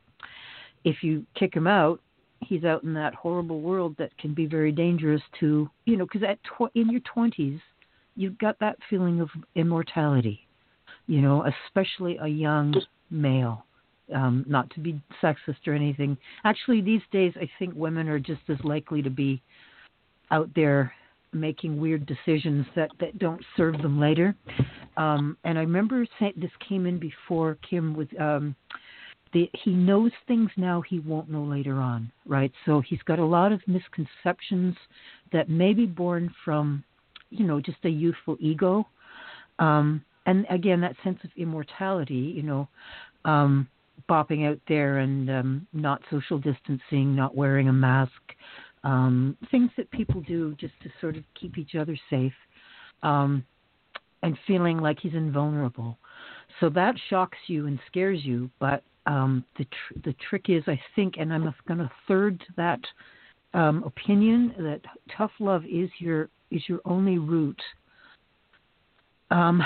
if you kick him out, he's out in that horrible world that can be very dangerous to you know. Because at tw- in your twenties, you've got that feeling of immortality. You know, especially a young male, um, not to be sexist or anything. Actually, these days, I think women are just as likely to be out there making weird decisions that, that don't serve them later. Um, and I remember saying this came in before Kim with um, the he knows things now he won't know later on, right? So he's got a lot of misconceptions that may be born from, you know, just a youthful ego. Um, And again, that sense of immortality, you know, um, bopping out there and um, not social distancing, not wearing a mask, um, things that people do just to sort of keep each other safe, um, and feeling like he's invulnerable. So that shocks you and scares you. But um, the tr- the trick is, I think, and I'm going to third that um, opinion that tough love is your is your only route. Um,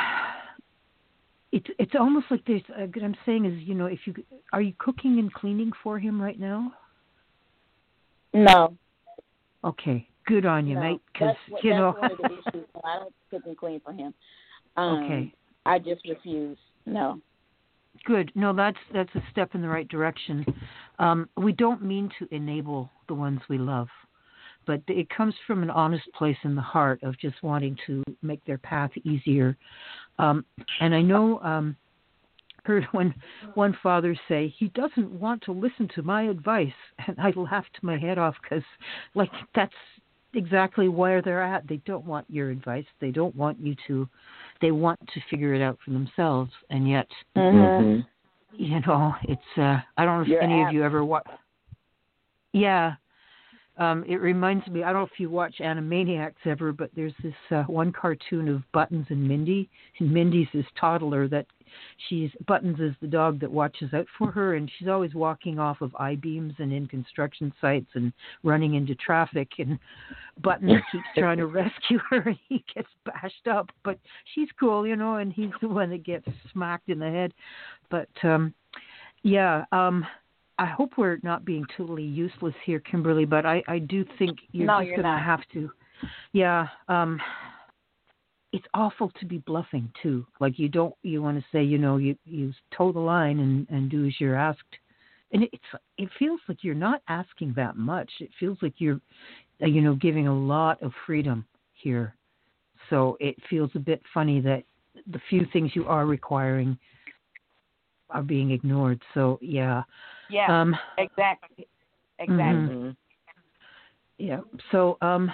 It's it's almost like there's. Uh, what I'm saying is, you know, if you are you cooking and cleaning for him right now? No. Okay, good on you, no. mate. Because you know. That's one of the issues. I don't cook and clean for him. Um, okay. I just refuse. No. Good. No, that's that's a step in the right direction. Um, we don't mean to enable the ones we love, but it comes from an honest place in the heart of just wanting to make their path easier. Um, and I know, um, heard one one father say he doesn't want to listen to my advice, and I laughed my head off because, like, that's exactly where they're at. They don't want your advice. They don't want you to. They want to figure it out for themselves, and yet, mm-hmm. you know, it's. Uh, I don't know if You're any apt. of you ever watch. Yeah. Um, it reminds me, I don't know if you watch Animaniacs ever, but there's this uh, one cartoon of Buttons and Mindy. And Mindy's this toddler that she's, Buttons is the dog that watches out for her, and she's always walking off of I-beams and in construction sites and running into traffic, and Buttons keeps trying to rescue her, and he gets bashed up. But she's cool, you know, and he's the one that gets smacked in the head. But, um, yeah, um... I hope we're not being totally useless here, Kimberly, but I, I do think you're no, just going to have to. Yeah. Um, it's awful to be bluffing, too. Like, you don't, you want to say, you know, you, you toe the line and, and do as you're asked. And it's, it feels like you're not asking that much. It feels like you're, uh, you know, giving a lot of freedom here. So it feels a bit funny that the few things you are requiring are being ignored. So, yeah. Yeah, um, exactly. Exactly. Mm-hmm. Yeah. So, um,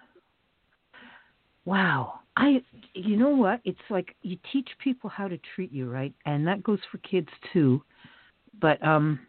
wow. I, you know what? It's like you teach people how to treat you, right? And that goes for kids too. But, um,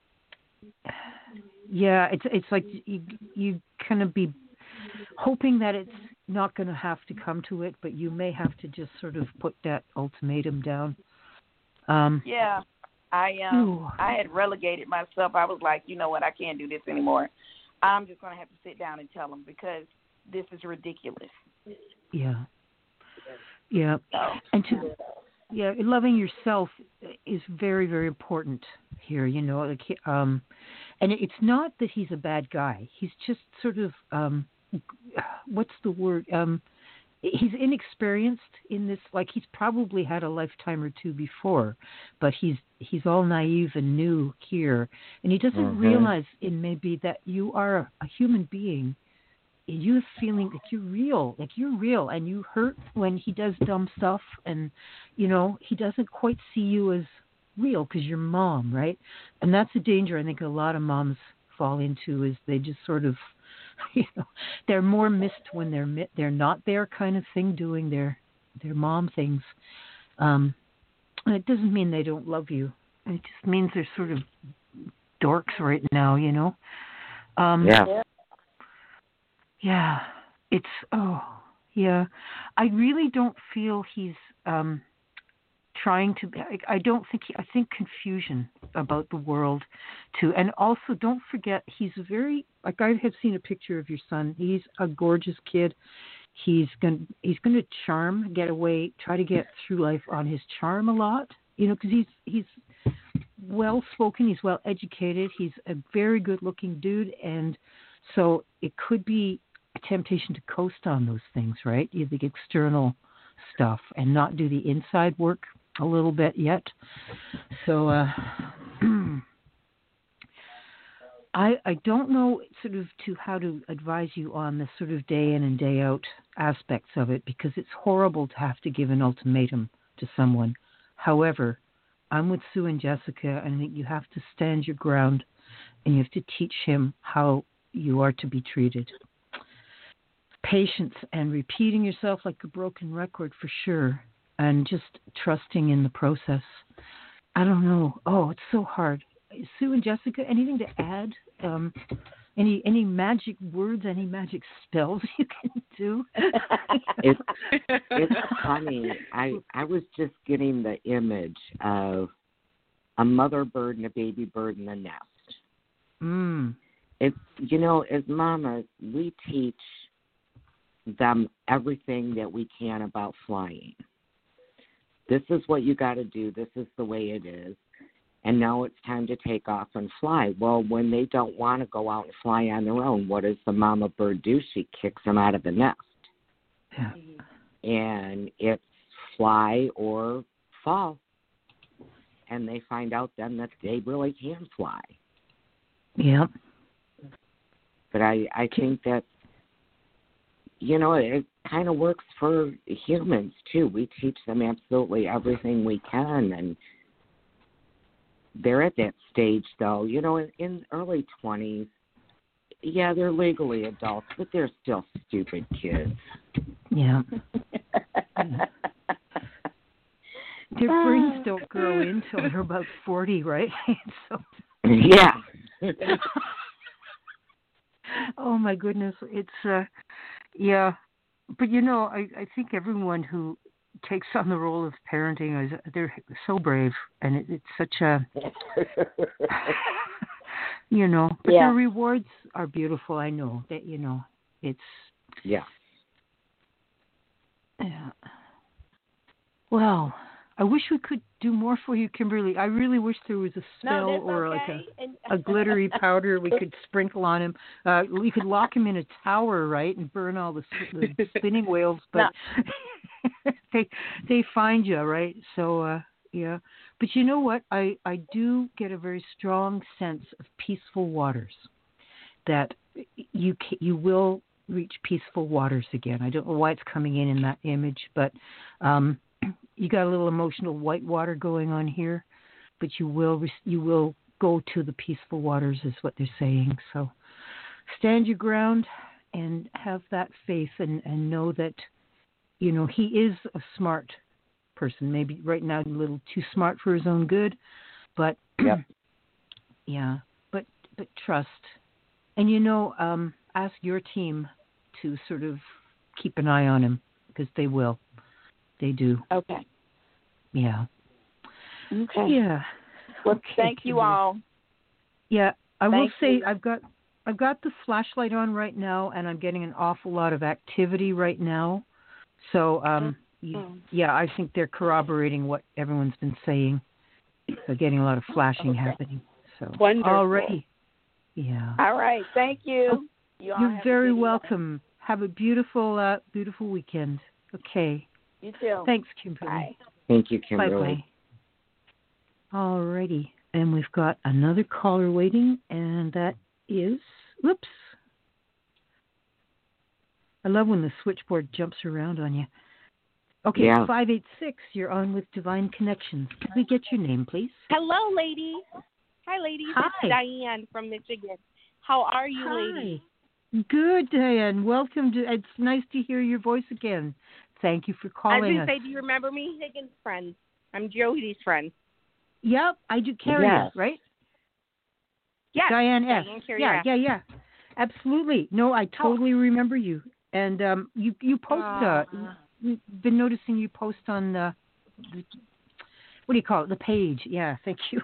yeah, it's it's like you you kind of be hoping that it's not going to have to come to it, but you may have to just sort of put that ultimatum down. Um, yeah. I um I had relegated myself. I was like, you know what, I can't do this anymore. I'm just going to have to sit down and tell them because this is ridiculous. Yeah. Yeah. So. And to yeah, loving yourself is very, very important here, you know, like, um and it's not that he's a bad guy. He's just sort of um what's the word? Um he's inexperienced in this. Like he's probably had a lifetime or two before, but he's he's all naive and new here, and he doesn't Mm-hmm. realize in maybe that you are a, a human being. You're feeling like you're real, like you're real, and you hurt when he does dumb stuff, and you know he doesn't quite see you as real because you're mom, right? And that's a danger I think a lot of moms fall into, is they just sort of, you know, they're more missed when they're mi- they're not there, kind of thing, doing their their mom things. Um, and it doesn't mean they don't love you. It just means they're sort of dorks right now, you know. Um, Yeah. Yeah, it's, oh, yeah. I really don't feel he's um, trying to, I, I don't think, he, I think confusion about the world too. And also don't forget, he's a very, like I had seen a picture of your son. He's a gorgeous kid. He's going he's going to charm, get away, try to get through life on his charm a lot, you know, because he's, he's well spoken, he's well educated, he's a very good looking dude. And so it could be a temptation to coast on those things, right? You the external stuff and not do the inside work a little bit yet. So uh, I I don't know sort of to how to advise you on the sort of day in and day out aspects of it, because it's horrible to have to give an ultimatum to someone. However, I'm with Sue and Jessica, and I think you have to stand your ground and you have to teach him how you are to be treated. Patience and repeating yourself like a broken record for sure, and just trusting in the process. I don't know. Oh, it's so hard. Sue and Jessica, anything to add? Um, any any magic words, any magic spells you can do? It's it's funny. I I was just getting the image of a mother bird and a baby bird in the nest. Mm. It's, you know, as mamas, we teach them everything that we can about flying. This is what you got to do. This is the way it is. And now it's time to take off and fly. Well, when they don't want to go out and fly on their own, what does the mama bird do? She kicks them out of the nest. Yeah. And it's fly or fall. And they find out then that they really can fly. Yeah. But I, I think that, you know, it kind of works for humans, too. We teach them absolutely everything we can, and they're at that stage, though. You know, in, in early twenties, yeah, they're legally adults, but they're still stupid kids. Yeah. Yeah. Their brains don't grow in until they're about forty, right? So. Yeah. Oh my goodness, it's uh, yeah, but you know, I, I think everyone who takes on the role of parenting is they're so brave, and it, it's such a, you know, but Yeah. the rewards are beautiful. I know that, you know, it's Yeah. yeah. Well, I wish we could do more for you, Kimberly. I really wish there was a spell No, that's or okay. like a. And- a glittery powder we could sprinkle on him. Uh, we could lock him in a tower, right, and burn all the, the spinning whales. But they they find you, right? So uh, yeah. But you know what? I I do get a very strong sense of peaceful waters. That you can, you will reach peaceful waters again. I don't know why it's coming in in that image, but um, you got a little emotional white water going on here. But you will you will. go to the peaceful waters is what they're saying. So stand your ground and have that faith and, and know that, you know, he is a smart person. Maybe right now a little too smart for his own good, but yep. yeah, but, but trust. And, you know, um, ask your team to sort of keep an eye on him because they will. They do. Okay. Yeah. Okay. Yeah. Well, Okay, thank you Kimberly. all. Yeah, I Thank will say you. I've got I've got the flashlight on right now, and I'm getting an awful lot of activity right now. So, um, you, yeah, I think they're corroborating what everyone's been saying. So, getting a lot of flashing Okay. happening. So, Wonderful. alrighty. Yeah. All right. Thank you. Oh, You all You're have a very good evening. welcome. Have a beautiful, uh, beautiful weekend. Okay. You too. Thanks, Kimberly. Bye. Thank you, Kimberly. Bye-bye. All righty. And we've got another caller waiting, and that is, whoops. I love when the switchboard jumps around on you. Okay, Yeah. five eight six, you're on with Divine Connections. Can we get your name, please? Hello, ladies. Hi, ladies. Hi. It's Diane from Michigan. How are you, Hi. ladies? Good, Diane. Welcome to. It's nice to hear your voice again. Thank you for I was calling going to us. say, do you remember me? Higgins' friend. I'm Jody's friend. Yep, I do. Carrier, Yes. right? Yes. Diane S. Diane Carrier Yeah, S. yeah, yeah. Absolutely. No, I totally remember you. And um, you you post. Uh, Uh, you've been noticing you post on the, the what do you call it? The page. Yeah. Thank you.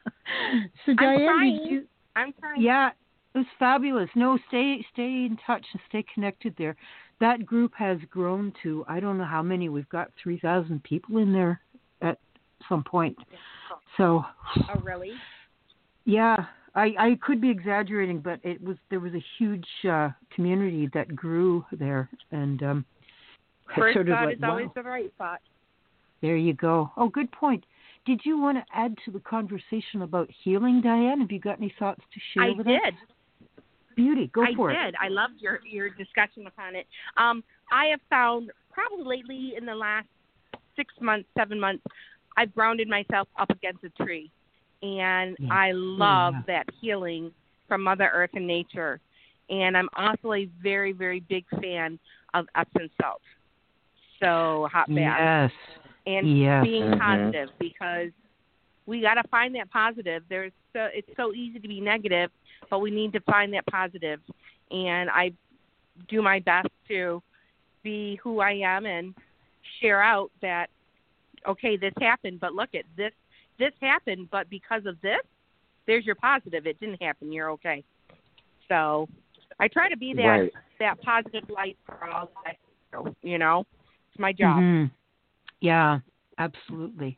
So I'm Diane, trying. did you? I'm trying. Yeah, it was fabulous. No, stay stay in touch and stay connected there. That group has grown to, I don't know how many. We've got three thousand people in there at some point. So, Oh, really? yeah, I, I could be exaggerating, but it was there was a huge uh, community that grew there, and um, First sort of thought like, is always wow. the right thought. There you go. Oh, good point. Did you want to add to the conversation about healing, Diane? Have you got any thoughts to share I with did. us? Beauty, go I for it. did. I loved your, your discussion upon it. Um, I have found probably lately in the last six months, seven months, I've grounded myself up against a tree. And Yeah. I love Yeah. that healing from Mother Earth and nature. And I'm also a very, very big fan of Epsom salt. So hot baths. Yes. And Yes. being Mhm. positive, because we got to find that positive. There's so, it's so easy to be negative, but we need to find that positive. And I do my best to be who I am and share out that, okay, this happened, but look at this. This happened, but because of this, there's your positive. It didn't happen. You're okay. So I try to be that Right. that positive light for all that, you know. It's my job. Mm-hmm. Yeah, absolutely.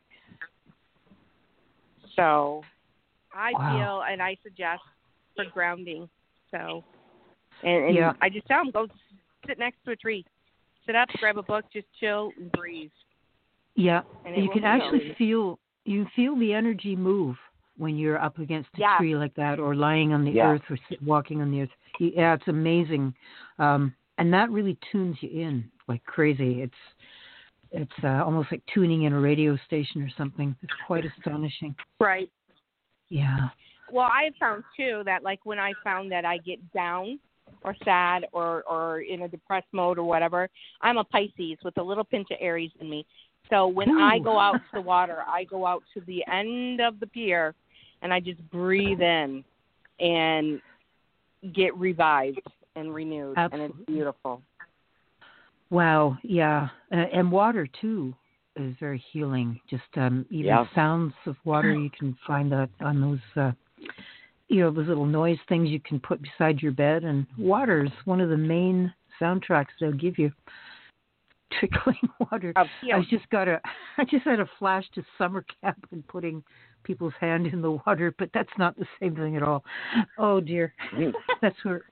So I Wow. feel, and I suggest for grounding. So, and, and Yeah. I just tell them, go sit next to a tree. Sit up, grab a book, just chill and breathe. Yeah, And it you will can heal actually you. feel you feel the energy move when you're up against a Yeah. tree like that, or lying on the Yeah. earth, or sit, walking on the earth. You- Yeah, it's amazing, um, and that really tunes you in like crazy. It's it's uh, almost like tuning in a radio station or something. It's quite astonishing. Right. Yeah. Well, I have found, too, that, like, when I found that I get down or sad or, or in a depressed mode or whatever, I'm a Pisces with a little pinch of Aries in me. So when Ooh. I go out to the water, I go out to the end of the pier, and I just breathe in and get revived and renewed. Absolutely. And it's beautiful. Wow. Yeah, uh, and water too is very healing. Just um, even Yeah. sounds of water, you can find that on those, uh, you know, those little noise things you can put beside your bed. And water is one of the main soundtracks they'll give you. Trickling water. Of I healing. just got a, I just had a flash to summer camp and putting people's hand in the water, but that's not the same thing at all. Oh dear, that's where.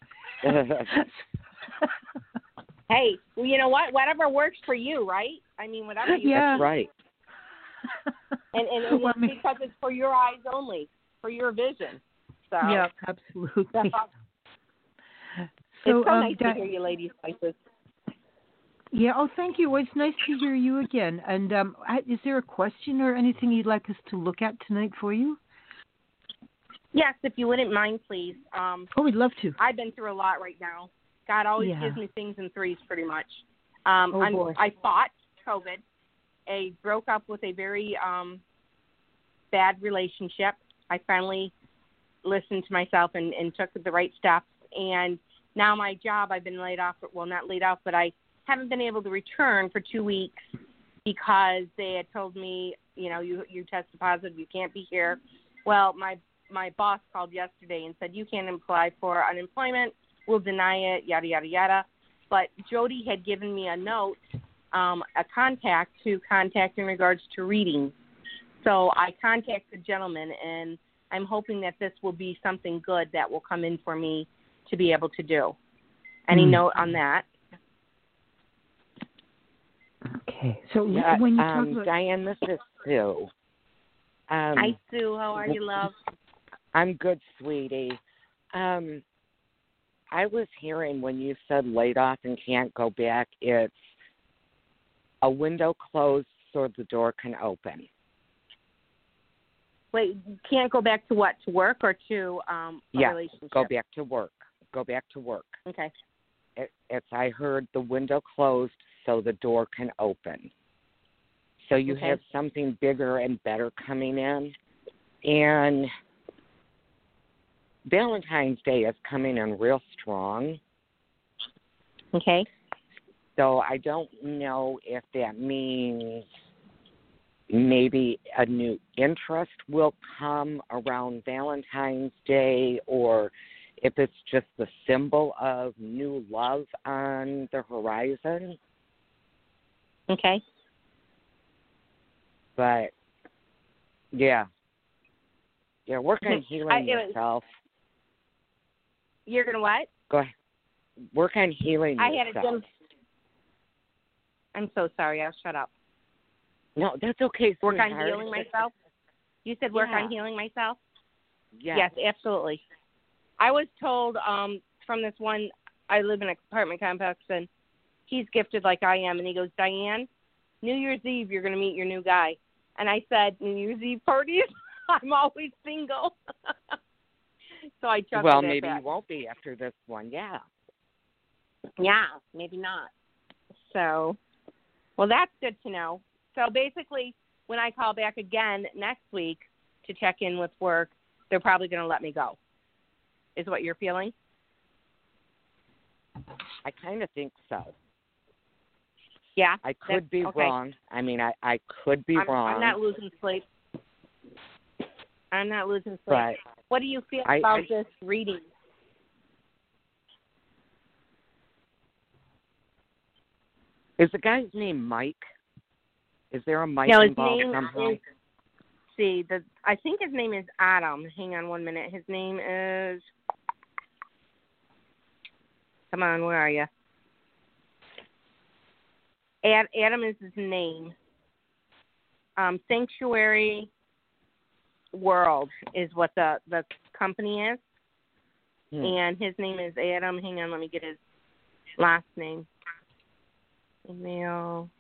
Hey, well, you know what? Whatever works for you, right? I mean, whatever you Yeah. That's right. And, and, and Well, it's I mean- because it's for your eyes only, for your vision. So Yeah, absolutely. that's awesome. So, it's so um, nice Di- to hear you ladies' voices. Yeah, oh, thank you. Well, it's nice to hear you again. And um, I- is there a question or anything you'd like us to look at tonight for you? Yes, if you wouldn't mind, please. Um, Oh, we'd love to. I've been through a lot right now. God always Yeah. gives me things in threes, pretty much. Um, Oh, I'm, boy. I fought COVID. I broke up with a very um, bad relationship. I finally listened to myself and, and took the right steps. And now my job, I've been laid off. Well, not laid off, but I haven't been able to return for two weeks because they had told me, you know, you you tested positive, you can't be here. Well, my my boss called yesterday and said, you can't apply for unemployment. We'll deny it, yada, yada, yada. But Jody had given me a note, um, a contact to contact in regards to reading. So I contacted the gentleman, and I'm hoping that this will be something good that will come in for me to be able to do. Any Hmm. note on that? Okay. So Yeah, when you um, talk about Diane, this is Sue. Um, Hi, Sue. How are you, love? I'm good, sweetie. Um, I was hearing when you said laid off and can't go back, it's a window closed so the door can open. Wait, can't go back to what? To work or to um, a Yeah, relationship? go back to work. Go back to work. Okay. It, it's I heard the window closed so the door can open. So you Okay. have something bigger and better coming in. And Valentine's Day is coming in real strong. Okay. So I don't know if that means maybe a new interest will come around Valentine's Day, or if it's just the symbol of new love on the horizon. Okay. But, yeah. Yeah, work on healing I, it was, yourself. You're going to what? Go ahead. Work on healing I yourself. had a dim- I'm so sorry. I'll shut up. No, that's okay, Work on sweetheart. healing myself? You said work Yeah. on healing myself? Yeah. Yes, absolutely. I was told um, from this one, I live in an apartment complex, and he's gifted like I am, and he goes, Diane, New Year's Eve, you're going to meet your new guy. And I said, New Year's Eve parties? I'm always single. So I chuckled Well, at maybe that. you won't be after this one, yeah. Yeah, maybe not. So, well, that's good to know. So basically, when I call back again next week to check in with work, they're probably going to let me go. Is what you're feeling? I kind of think so. Yeah. I could be okay. wrong. I mean, I, I could be I'm, wrong. I'm not losing sleep. I'm not losing sleep. But what do you feel I, about I, this reading? Is the guy's name Mike? Is there a Mike No, his involved name somehow? is, see, the, I think his name is Adam. Hang on one minute. His name is, come on, where are you? Ad, Adam is his name. Um, Sanctuary World is what the, the company is. Hmm. And his name is Adam. Hang on, let me get his last name. Email.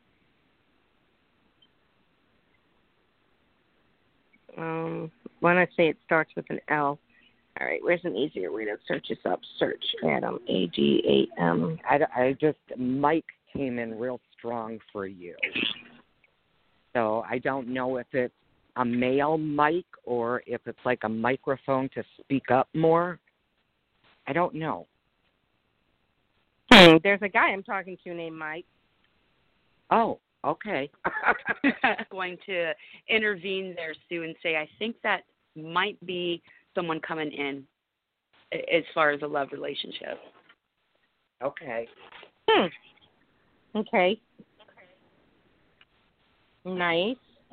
Um, why don't I say it starts with an L? All right, where's an easier way to search this up? Search Adam, A D A M. I, I just, Mike came in real strong for you. So I don't know if it's a male mic or if it's like a microphone to speak up more. I don't know. Hmm, there's a guy I'm talking to named Mike. Oh, okay. Going to intervene there, Sue, and say I think that might be someone coming in as far as a love relationship. Okay. Hmm. Okay. Nice.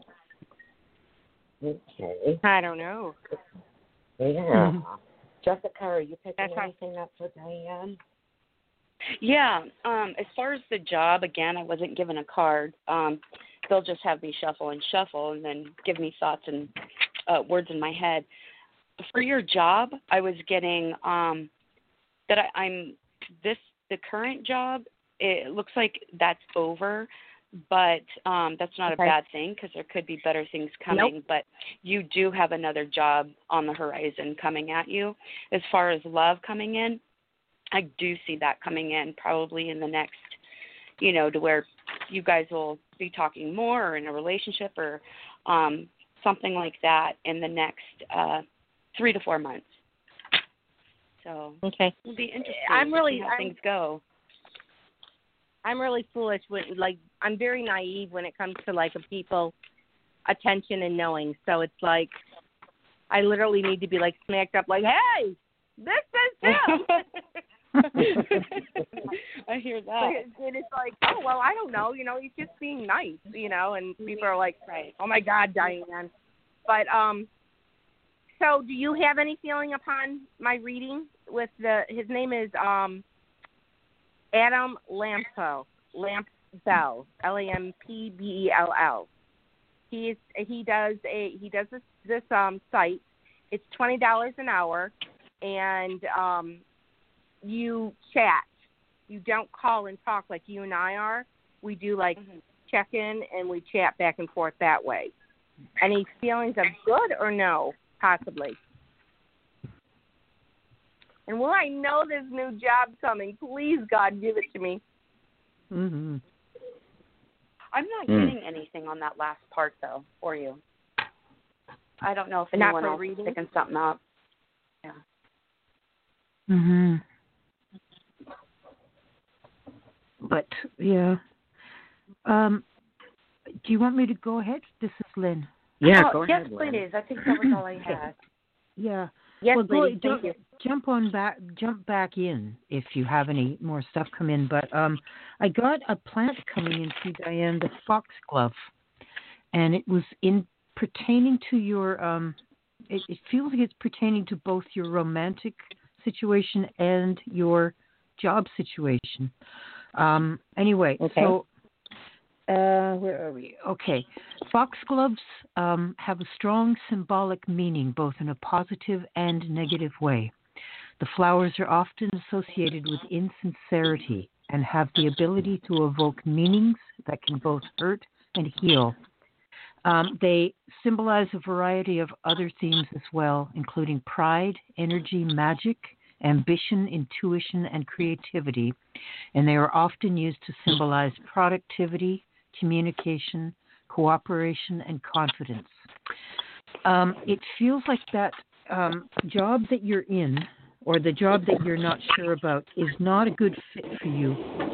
Okay. I don't know. Yeah. Mhm. Jessica, are you picking That's right. anything up for Diane? Yeah, um, as far as the job, again, I wasn't given a card. Um, they'll just have me shuffle and shuffle and then give me thoughts and uh, words in my head. For your job, I was getting um, that I, I'm this the current job. It looks like that's over, but um, that's not Okay. a bad thing because there could be better things coming. Nope. But you do have another job on the horizon coming at you. As far as love coming in, I do see that coming in probably in the next, you know, to where you guys will be talking more or in a relationship or um, something like that in the next uh, three to four months. So Okay. it'll be interesting I'm to really see how I'm, things go. I'm really foolish when like I'm very naive when it comes to like a people attention and knowing. So it's like I literally need to be like smacked up like, hey, this is him. I hear that. And it's like, oh well, I don't know, you know, he's just being nice, you know, and people are like, Right. oh my God, Diane. But um, so do you have any feeling upon my reading with the? His name is um, Adam Lampo. Lamp Bell, L A M P B E L L. He is he does a he does this this um site. It's twenty dollars an hour, and um, you chat. You don't call and talk like you and I are. We do like mm-hmm. check in and we chat back and forth that way. Any feelings of good or no? Possibly. And will I know this new job coming? Please, God, give it to me. Mm-hmm. I'm not Mm. getting anything on that last part, though, for you. I don't know if Not anyone for else reading? is picking something up. Yeah. Mhm. But yeah. Um, do you want me to go ahead? This is Lynn. Yeah, oh, go yes, ahead, Lynn. please. I think that was all I had. Yeah. Yes, well, go, lady, thank jump, you. jump on back, jump back in if you have any more stuff come in. But um, I got a plant coming in through Diane, the foxglove, and it was in pertaining to your. Um, it, it feels like it's pertaining to both your romantic situation and your job situation. Um, anyway, Okay. so. Uh, where are we? Okay. Foxgloves um, have a strong symbolic meaning, both in a positive and negative way. The flowers are often associated with insincerity and have the ability to evoke meanings that can both hurt and heal. Um, they symbolize a variety of other themes as well, including pride, energy, magic, ambition, intuition, and creativity. And they are often used to symbolize productivity, communication, cooperation, and confidence. Um, it feels like that um, job that you're in, or the job that you're not sure about, is not a good fit for you.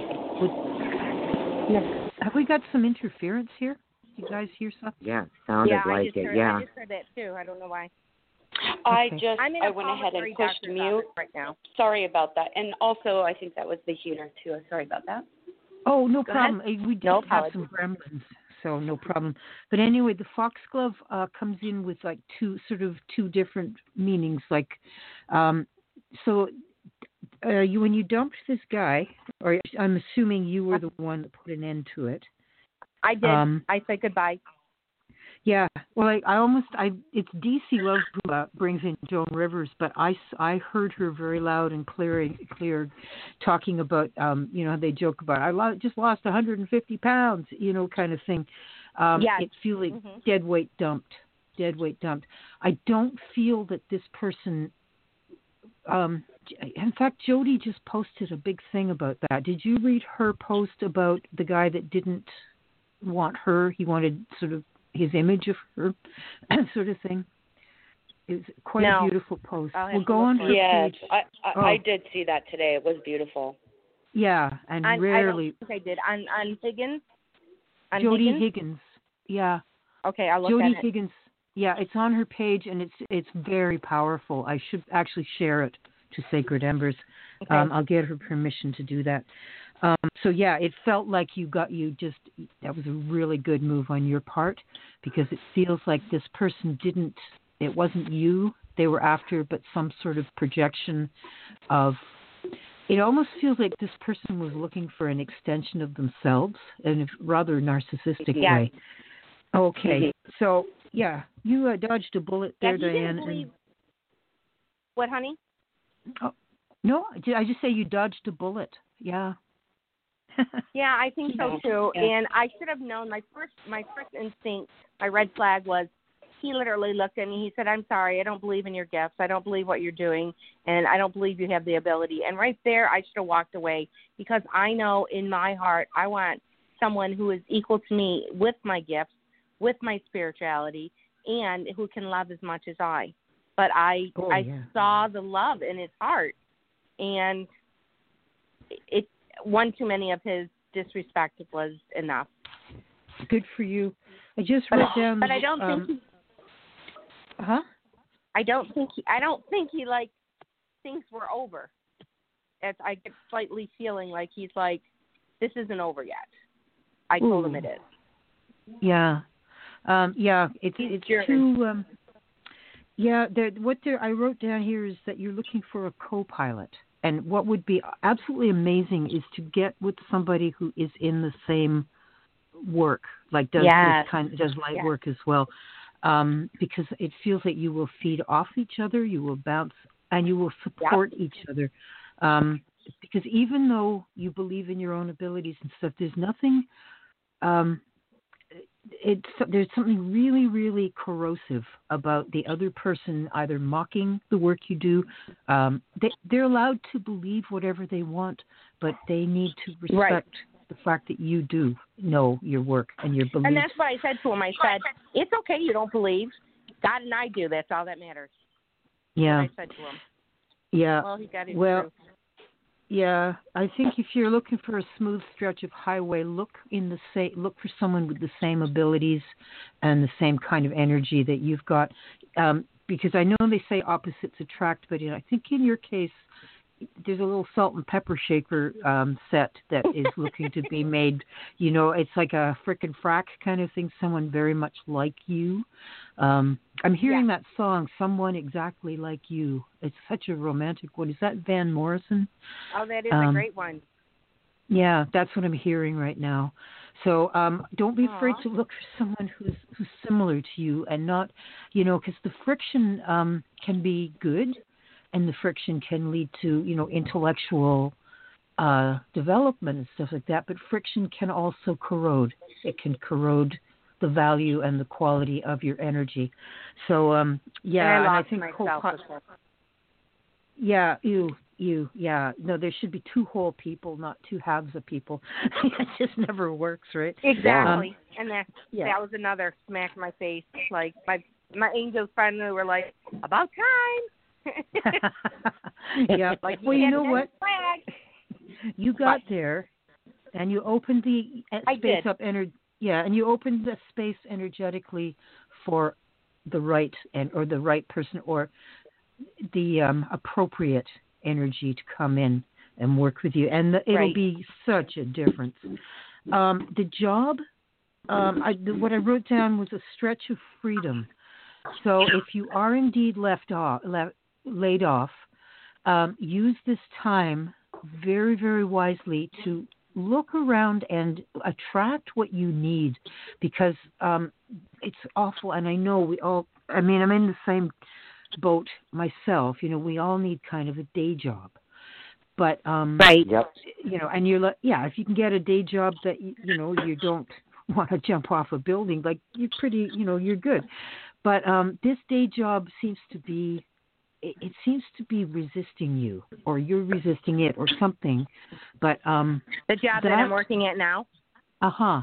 Would, yeah. Have we got some interference here? You guys hear something? Yeah, sounded yeah, I like just it. heard, Yeah. I just heard that too. I don't know why. I Okay. just I'm in I a went ahead and pulmonary pushed doctor's mute office right now. Sorry about that. And also, I think that was the heater too. Sorry about that. Oh, no Go problem. Uh, We did No have apologies. some gremlins, so no problem. But anyway, the foxglove uh, comes in with like two sort of two different meanings. Like, um, so uh, you when you dumped this guy, or I'm assuming you were the one that put an end to it. I did. Um, I said goodbye. Yeah, well, I, I almost, I it's D C Love who uh, brings in Joan Rivers, but I, I heard her very loud and clear, clear talking about, um, you know, they joke about, I lo- just lost one hundred fifty pounds, you know, kind of thing. Um, Yes. It feels like Mm-hmm. dead weight dumped, dead weight dumped. I don't feel that this person, um, in fact, Jody just posted a big thing about that. Did you read her post about the guy that didn't want her? He wanted sort of his image of her, sort of thing. It was quite No. a beautiful post. I'll have We'll to go look on for her it. Yes, page. I I, Oh. I did see that today. It was beautiful. Yeah, and On, rarely. I don't think I did. On, on Higgins? On Jody Higgins? Higgins. Yeah, Okay, I'll look Jody at it. Higgins. Yeah, it's on her page, and it's it's very powerful. I should actually share it to Sacred Embers. Okay. Um, I'll get her permission to do that. Um, so yeah, it felt like you got you just that was a really good move on your part, because it feels like this person didn't. It wasn't you they were after, but some sort of projection of. It almost feels like this person was looking for an extension of themselves in a rather narcissistic Yeah. way. Okay, Mm-hmm. so yeah, you uh, dodged a bullet there, yeah, he Diane. didn't believe. And, What, honey? oh, no, I just say you dodged a bullet. Yeah. Yeah, I think so too. Yeah. And I should have known. My first, my first instinct, my red flag was, he literally looked at me. He said, "I'm sorry, I don't believe in your gifts. I don't believe what you're doing, and I don't believe you have the ability." And right there, I should have walked away, because I know in my heart I want someone who is equal to me with my gifts, with my spirituality, and who can love as much as I. But I, Oh, I yeah. saw the love in his heart, and it one too many of his disrespect was enough. Good for you. I just But, wrote down. but the, I don't um, think he, Huh? I don't think he, I don't think he like things were over. It's, I get slightly feeling like he's like, this isn't over yet. I told Ooh. him it is. Yeah. Um, yeah. It's He's it's German. too. Um, yeah. There, what there I wrote down here is that you're looking for a co-pilot. And what would be absolutely amazing is to get with somebody who is in the same work, like does Yes. this kind does light Yes. work as well, um, because it feels like you will feed off each other, you will bounce, and you will support Yep. each other. Um, because even though you believe in your own abilities and stuff, there's nothing. Um, it's there's something really, really corrosive about the other person either mocking the work you do. Um, they they're allowed to believe whatever they want, but they need to respect Right. the fact that you do know your work and your beliefs. And that's what I said to him. I said, it's okay you don't believe. God and I do. That's all that matters. Yeah. That's what I said to him. Yeah. Well, he got his Well, truth. yeah. I think if you're looking for a smooth stretch of highway, look in the sa- look for someone with the same abilities and the same kind of energy that you've got. Um, because I know they say opposites attract, but I think in your case, there's a little salt and pepper shaker um, set that is looking to be made. You know, it's like a frickin' frack kind of thing. Someone very much like you. Um, I'm hearing Yeah. that song, "Someone Exactly Like You." It's such a romantic one. Is that Van Morrison? Oh, that is Um, a great one. Yeah, that's what I'm hearing right now. So um, don't be afraid Aw. to look for someone who's who's similar to you, and not, you know, because the friction um, can be good, and the friction can lead to, you know, intellectual uh, development and stuff like that. But friction can also corrode. It can corrode the value and the quality of your energy. So um, yeah, and and I I lost think myself co- with this. yeah, you, you, yeah. No, there should be two whole people, not two halves of people. It just never works, right? Exactly. Um, and that yeah. that was another smack in my face. Like my my angels finally were like, about time. Yeah. Like, Well, you had know an what? flag. You got What? there, and you opened the uh, I space did. up, ener- yeah, and you opened the space energetically for the right and or the right person or the um, appropriate energy to come in and work with you, and the, it'll Right. be such a difference. Um, the job, um, I, the, what I wrote down was a stretch of freedom. So if you are indeed left off, le- laid off, um, use this time very, very wisely to look around and attract what you need, because um, it's awful. And I know we all, I mean, I'm in the same boat myself. You know, we all need kind of a day job. But, um, Right. Yep. you know, and you're like, yeah, if you can get a day job that, you, you know, you don't want to jump off a building, like you're pretty, you know, you're good. But um, this day job seems to be, it, it seems to be resisting you, or you're resisting it, or something. But um, The job that, that I'm working at now. uh huh,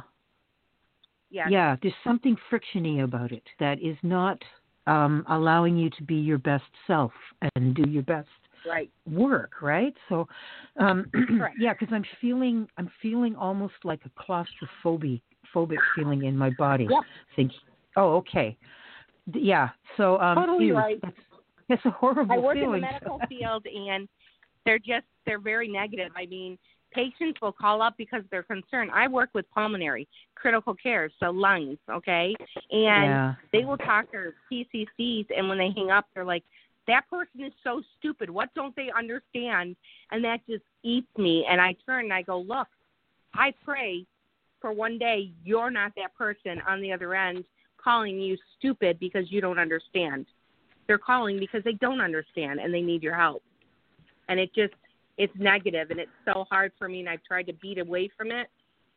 Yes. yeah, there's something frictiony about it that is not um, allowing you to be your best self and do your best Right. work, right? So, um, Correct. yeah, because I'm feeling, I'm feeling almost like a claustrophobic, phobic feeling in my body. Yep. Think, oh, okay, D- yeah. So, um, Totally ew, right. That's, that's a horrible I work feeling. in the medical field, and they're just they're very negative. I mean, patients will call up because they're concerned. I work with pulmonary critical care, so lungs, okay, and Yeah. they will talk their P C Cs, and when they hang up, they're like, "That person is so stupid. What don't they understand?" And that just eats me. And I turn and I go, "Look, I pray for one day you're not that person on the other end calling you stupid because you don't understand. They're calling because they don't understand and they need your help." And it just, it's negative, and it's so hard for me, and I've tried to beat away from it.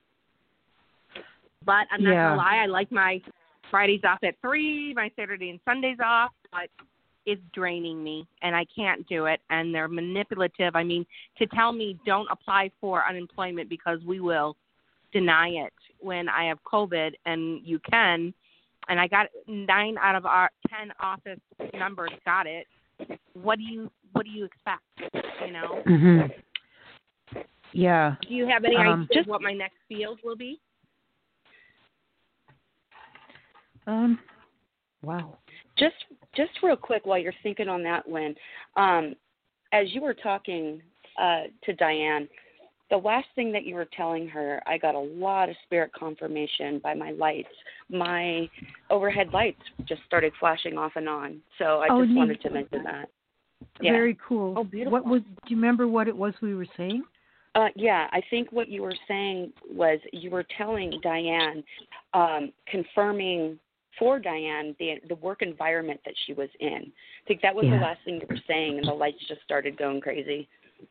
But I'm not Yeah. going to lie, I like my Fridays off at three, my Saturday and Sundays off, but it's draining me, and I can't do it, and they're manipulative. I mean, to tell me don't apply for unemployment because we will deny it when I have COVID, and you can, and I got nine out of our ten office members got it. What do you what do you expect? You know? Mm-hmm. Yeah. Do you have any Um, idea what my next field will be? Um. Wow. Just just real quick while you're thinking on that, Lynn, um, as you were talking uh, to Diane, the last thing that you were telling her, I got a lot of spirit confirmation by my lights. My overhead lights just started flashing off and on, so I Oh, just neat. wanted to mention that. Yeah. Very cool. Oh, beautiful. What was? Do you remember what it was we were saying? Uh, yeah, I think what you were saying was you were telling Diane, um, confirming for Diane the the work environment that she was in. I think that was Yeah. the last thing you were saying, and the lights just started going crazy.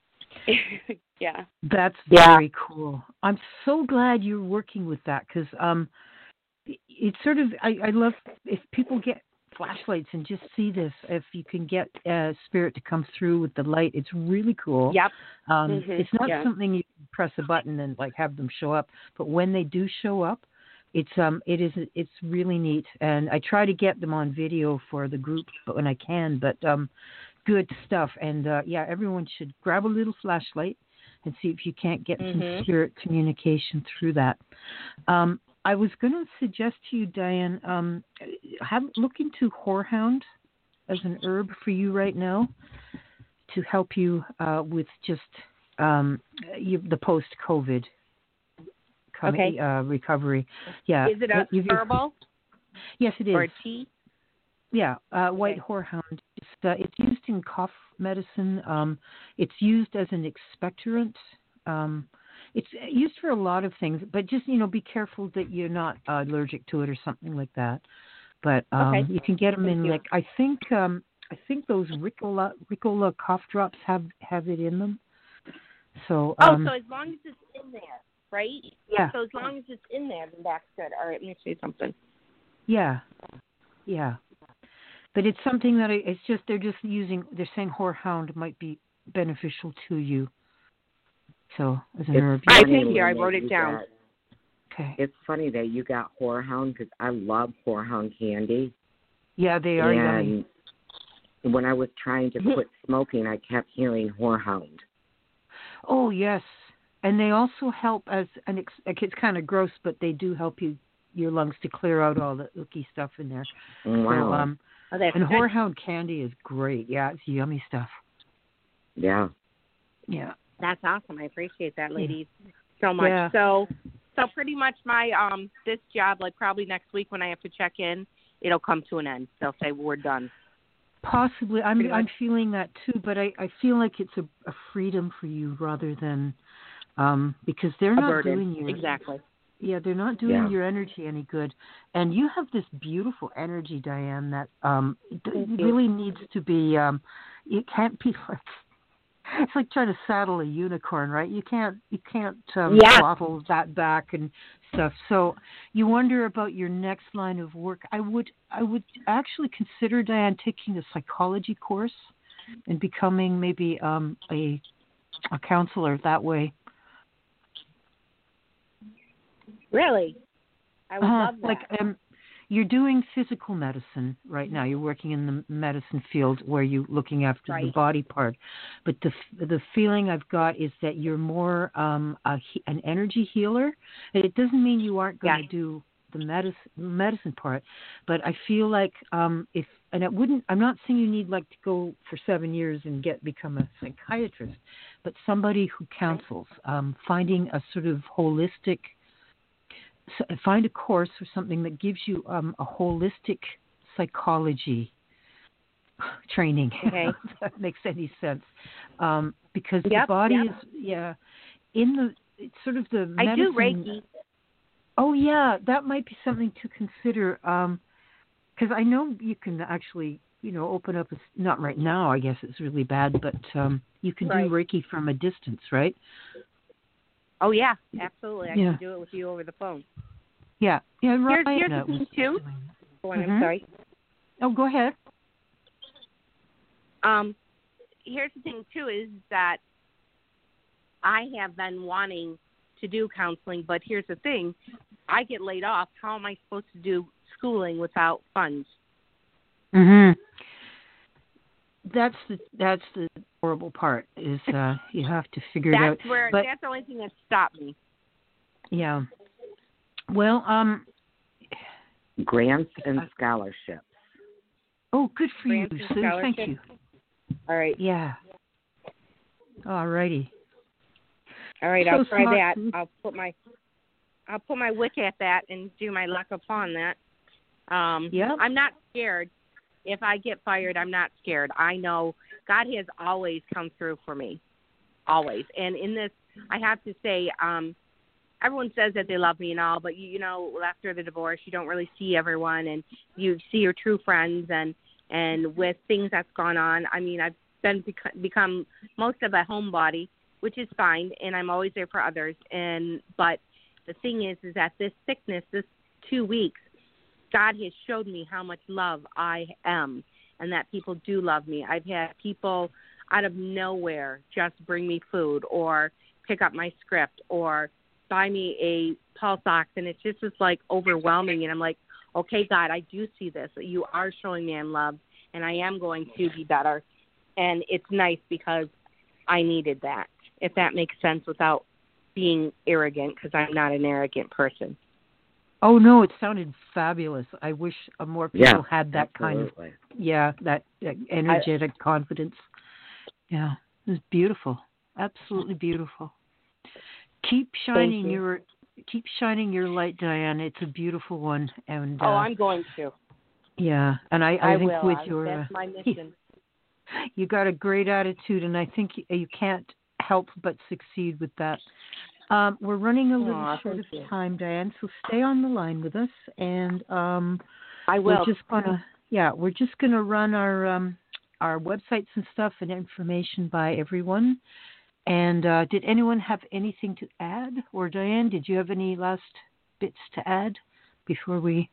Yeah. That's Yeah. very cool. I'm so glad you're working with that because um, it- it's sort of I, I love if people get flashlights and just see this. If you can get uh, spirit to come through with the light, it's really cool. Yep. Um, Mhm, It's not yeah. something you can press a button and like have them show up, but when they do show up, it's um it is it's really neat. And I try to get them on video for the group, but when I can. But um, good stuff. And uh, yeah, everyone should grab a little flashlight and see if you can't get some Mhm. spirit communication through that. Um, I was going to suggest to you, Diane, um, have look into horehound as an herb for you right now to help you uh, with just um, you, the post-COVID coming, Okay. uh, recovery. Yeah. Is it a You've- you've- herbal Yes, it is. or a tea? Yeah, uh, white Okay. horehound. It's, uh, it's used in cough medicine. Um, it's used as an expectorant. Um, it's used for a lot of things, but just you know, be careful that you're not uh, allergic to it or something like that. But um, Okay. you can get them Thank in you. like I think um, I think those Ricola Ricola cough drops have have it in them. So Oh, um, so as long as it's in there, right? yeah, So as long as it's in there, then that's good. All right, let me say something. yeah, yeah. But it's something that I, it's just they're just using. They're saying horehound might be beneficial to you. So as an It's herb, I funny, think here, I Lynn, wrote that it you down. got- okay. It's funny that you got horehound because I love horehound candy. Yeah, they are yummy. And when I was trying to quit smoking, I kept hearing horehound. Oh yes, and they also help as an. Ex- like, it's kind of gross, but they do help you your lungs to clear out all the icky stuff in there. Wow. So um, Oh, that's and good. horehound candy is great. Yeah, it's yummy stuff. Yeah. Yeah. That's awesome. I appreciate that, ladies, so much. Yeah. So, so pretty much my um this job, like probably next week when I have to check in, it'll come to an end. They'll say we're done. Possibly, I'm Pretty I'm much. feeling that too, but I, I feel like it's a, a freedom for you rather than um because they're A not burden. doing your Exactly. yeah they're not doing Yeah. your energy any good, and you have this beautiful energy, Diane, that um it Thank you. really needs to be um it can't be like it's like trying to saddle a unicorn, right? You can't you can't um, Yeah. throttle that back and stuff. So you wonder about your next line of work. I would I would actually consider, Diane, taking a psychology course and becoming maybe um, a a counselor that way. Really, I would Uh, love that. like um, you're doing physical medicine right now. You're working in the medicine field where you're looking after the Right. body part. But the the feeling I've got is that you're more um, a, he- an energy healer. And it doesn't mean you aren't going to Yes. do the medicine medicine part, but I feel like um, if and it wouldn't. I'm not saying you need like to go for seven years and get become a psychiatrist, but somebody who counsels, um, finding a sort of holistic. So find a course or something that gives you um, a holistic psychology training. Okay. If that makes any sense. Um, because Yep, the body yep. is, yeah, in the, it's sort of the I do medicine. Reiki. Oh, yeah, that might be something to consider. Because I know you can actually, you know, open up, a, not right now, I guess it's really bad, but um, you can Right. do Reiki from a distance, right? Oh yeah, absolutely. I Yeah. can do it with you over the phone. Yeah. Yeah, Here's, Ryan here's uh, the thing was too. doing that. Oh, I'm Mhm. sorry. Oh, go ahead. Um, here's the thing too is that I have been wanting to do counseling, but here's the thing: I get laid off. How am I supposed to do schooling without funds? Mhm. That's the that's the horrible part is uh, you have to figure it out. That's where But that's the only thing that stopped me. yeah, well, um, Grants and scholarships. oh, good for Grants you, and Sue. Thank you. scholarships? All right, Yeah. All righty. all right. So I'll try smart, that. Sue. I'll put my I'll put my wick at that and do my luck upon that. Um, Yep. I'm not scared. If I get fired, I'm not scared. I know God has always come through for me, always. And in this, I have to say, um, everyone says that they love me and all, but, you, you know, after the divorce, you don't really see everyone, and you see your true friends. And, and with things that's gone on, I mean, I've been bec- become most of a homebody, which is fine, and I'm always there for others. And but the thing is, is that this sickness, this two weeks, God has showed me how much love I am, and that people do love me. I've had people out of nowhere just bring me food or pick up my script or buy me a pulse ox, and it's just it's like overwhelming. And I'm like, okay, God, I do see this. You are showing me I'm loved, and I am going to be better. And it's nice because I needed that, if that makes sense, without being arrogant, because I'm not an arrogant person. Oh, no, it sounded fabulous. I wish uh, more people Yeah, had that absolutely. kind of, yeah, that uh, energetic I, confidence. Yeah, it was beautiful. Absolutely beautiful. Keep shining you. your, keep shining your light, Diane. It's a beautiful one. And uh, oh, I'm going to. Yeah, and I, I, I think will. with I, your, that's my mission. You got a great attitude, and I think you, you can't help but succeed with that. Um, we're running a little Aww, short of you. time, Diane, so stay on the line with us, and um, I will. We're just gonna, yeah, we're just gonna run our um, our websites and stuff and information by everyone. And uh, did anyone have anything to add, or Diane, did you have any last bits to add before we?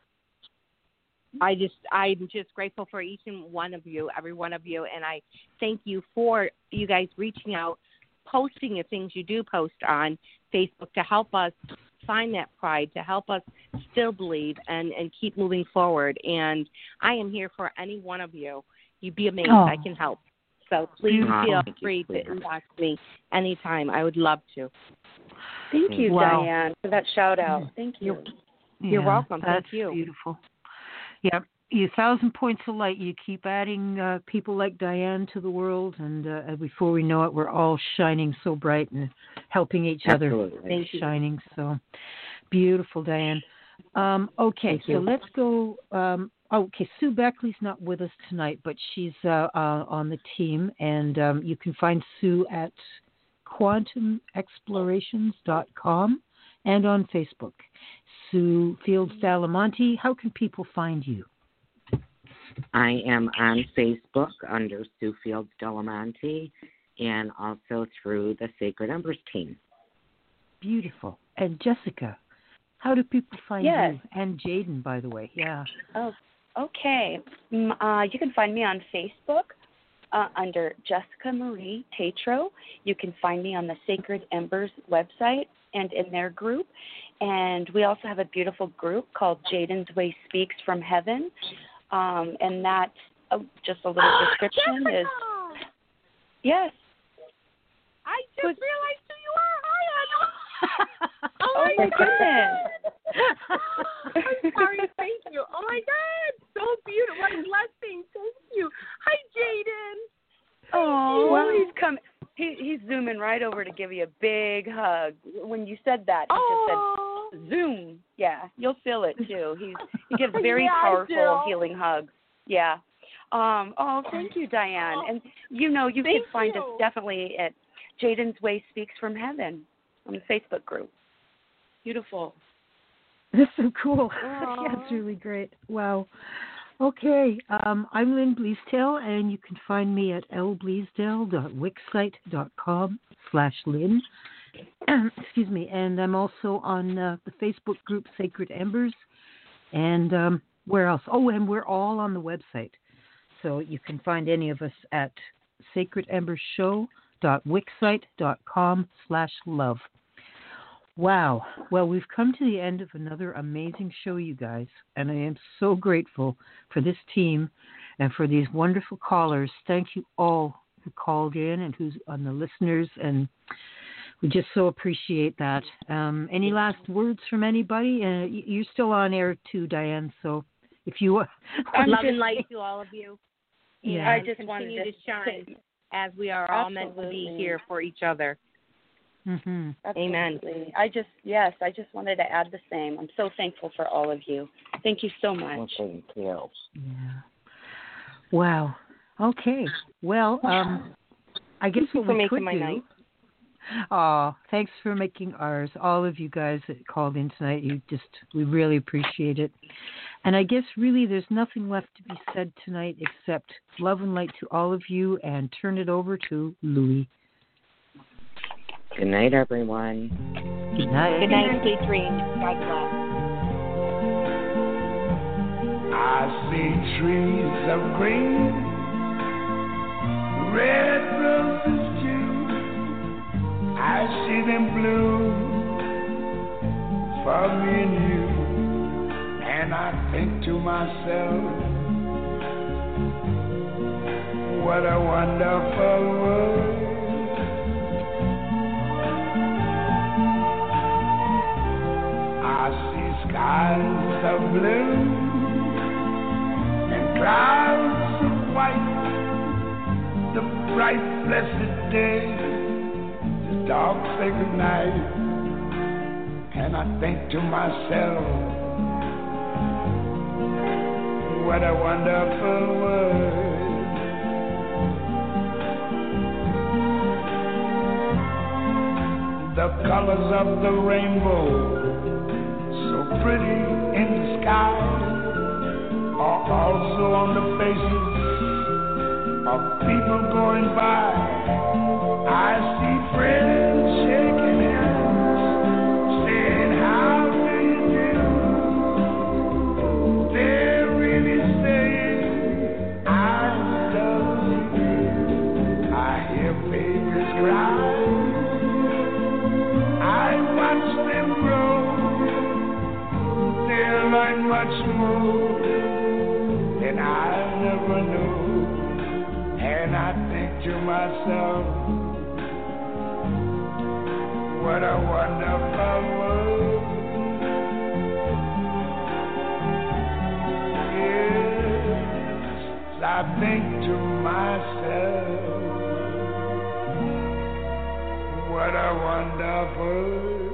I just, I'm just grateful for each and one of you, every one of you, and I thank you for you guys reaching out, posting the things you do post on Facebook to help us find that pride, to help us still believe and, and keep moving forward. And I am here for any one of you. You'd be amazed. Oh. I can help. So please Oh, feel thank free you, to inbox me anytime. I would love to. Thank you, Wow. Diane, for that shout out. Thank you. You're, you're yeah, welcome. That's Thank you. Beautiful. Yeah, you thousand points of light. You keep adding uh, people like Diane to the world, and uh, before we know it, we're all shining so bright and helping each Absolutely. other. Thank shining so beautiful, Diane. Um, okay, Thank so you. let's go. Um, okay, Sue Beckley's not with us tonight, but she's uh, uh, on the team, and um, you can find Sue at quantum explorations dot com and on Facebook. Sue Fields Dalamonte, how can people find you? I am on Facebook under Sue Fields Dalamonte and also through the Sacred Embers team. Beautiful. And Jessica, how do people find Yes. you? And Jaden, by the way. Yeah. Oh, okay. Mm, Uh, you can find me on Facebook uh, under Jessica Marie Tatro. You can find me on the Sacred Embers website and in their group. And we also have a beautiful group called Jaden's Way Speaks from Heaven. Um, and that, uh, just a little description Jessica! is, yes. I just But, realized who you are. Hi, Anna. oh, my goodness. I'm sorry. Thank you. Oh, my God. So beautiful. What a blessing. Thank you. Hi, Jaden. Oh, well, he's coming. He, he's zooming right over to give you a big hug. When you said that, he Oh. just said, zoom. Yeah, you'll feel it, too. He's He gives very Yeah, I powerful do. healing hugs. Yeah. Um, oh, thank you, Diane. And, you know, you Thank can find you. us definitely at Jaden's Way Speaks from Heaven on the Facebook group. Beautiful. That's so cool. Yeah, it's really great. Wow. Okay, um, I'm Lynn Bleasdale, and you can find me at l bleasdale dot wixsite dot com slash Lynn. Excuse me, and I'm also on uh, the Facebook group Sacred Embers, and um, where else? Oh, and we're all on the website, so you can find any of us at sacred embers show dot wixsite dot com slash love. Wow. Well, we've come to the end of another amazing show, you guys, and I am so grateful for this team and for these wonderful callers. Thank you all who called in and who's on the listeners, and we just so appreciate that. Um, any last words from anybody? Uh, you're still on air too, Diane, so if you want I'm Love just- and light to all of you. Yeah. I And just wanted continue to to shine say- as we are all meant to be Absolutely. here for each other. Mm-hmm. Amen. Absolutely. I just, yes, I just wanted to add the same. I'm so thankful for all of you. Thank you so Well, much. thank you. Yeah. Wow. Okay. Well, um, I guess Thank you what for we making could my do. night. Oh, thanks for making ours. All of you guys that called in tonight, you just we really appreciate it. And I guess really there's nothing left to be said tonight except love and light to all of you, and turn it over to Louie. Good night, everyone. Good night. Good night, sweet dreams. God bless. I see trees of green, red roses too. I see them bloom for me and you, and I think to myself, what a wonderful world. I see skies of blue and clouds of white, the bright blessed day, dark sacred night, and I think to myself, what a wonderful world. The colors of the rainbow, so pretty in the sky, are also on the faces of people going by. I see friends shaking hands, saying, how do you do? They're really saying, I love you. I hear babies cry, I watch them grow. They'll learn much more than I never knew. And I think to myself, what a wonderful world. Yes, I think to myself, what a wonderful world.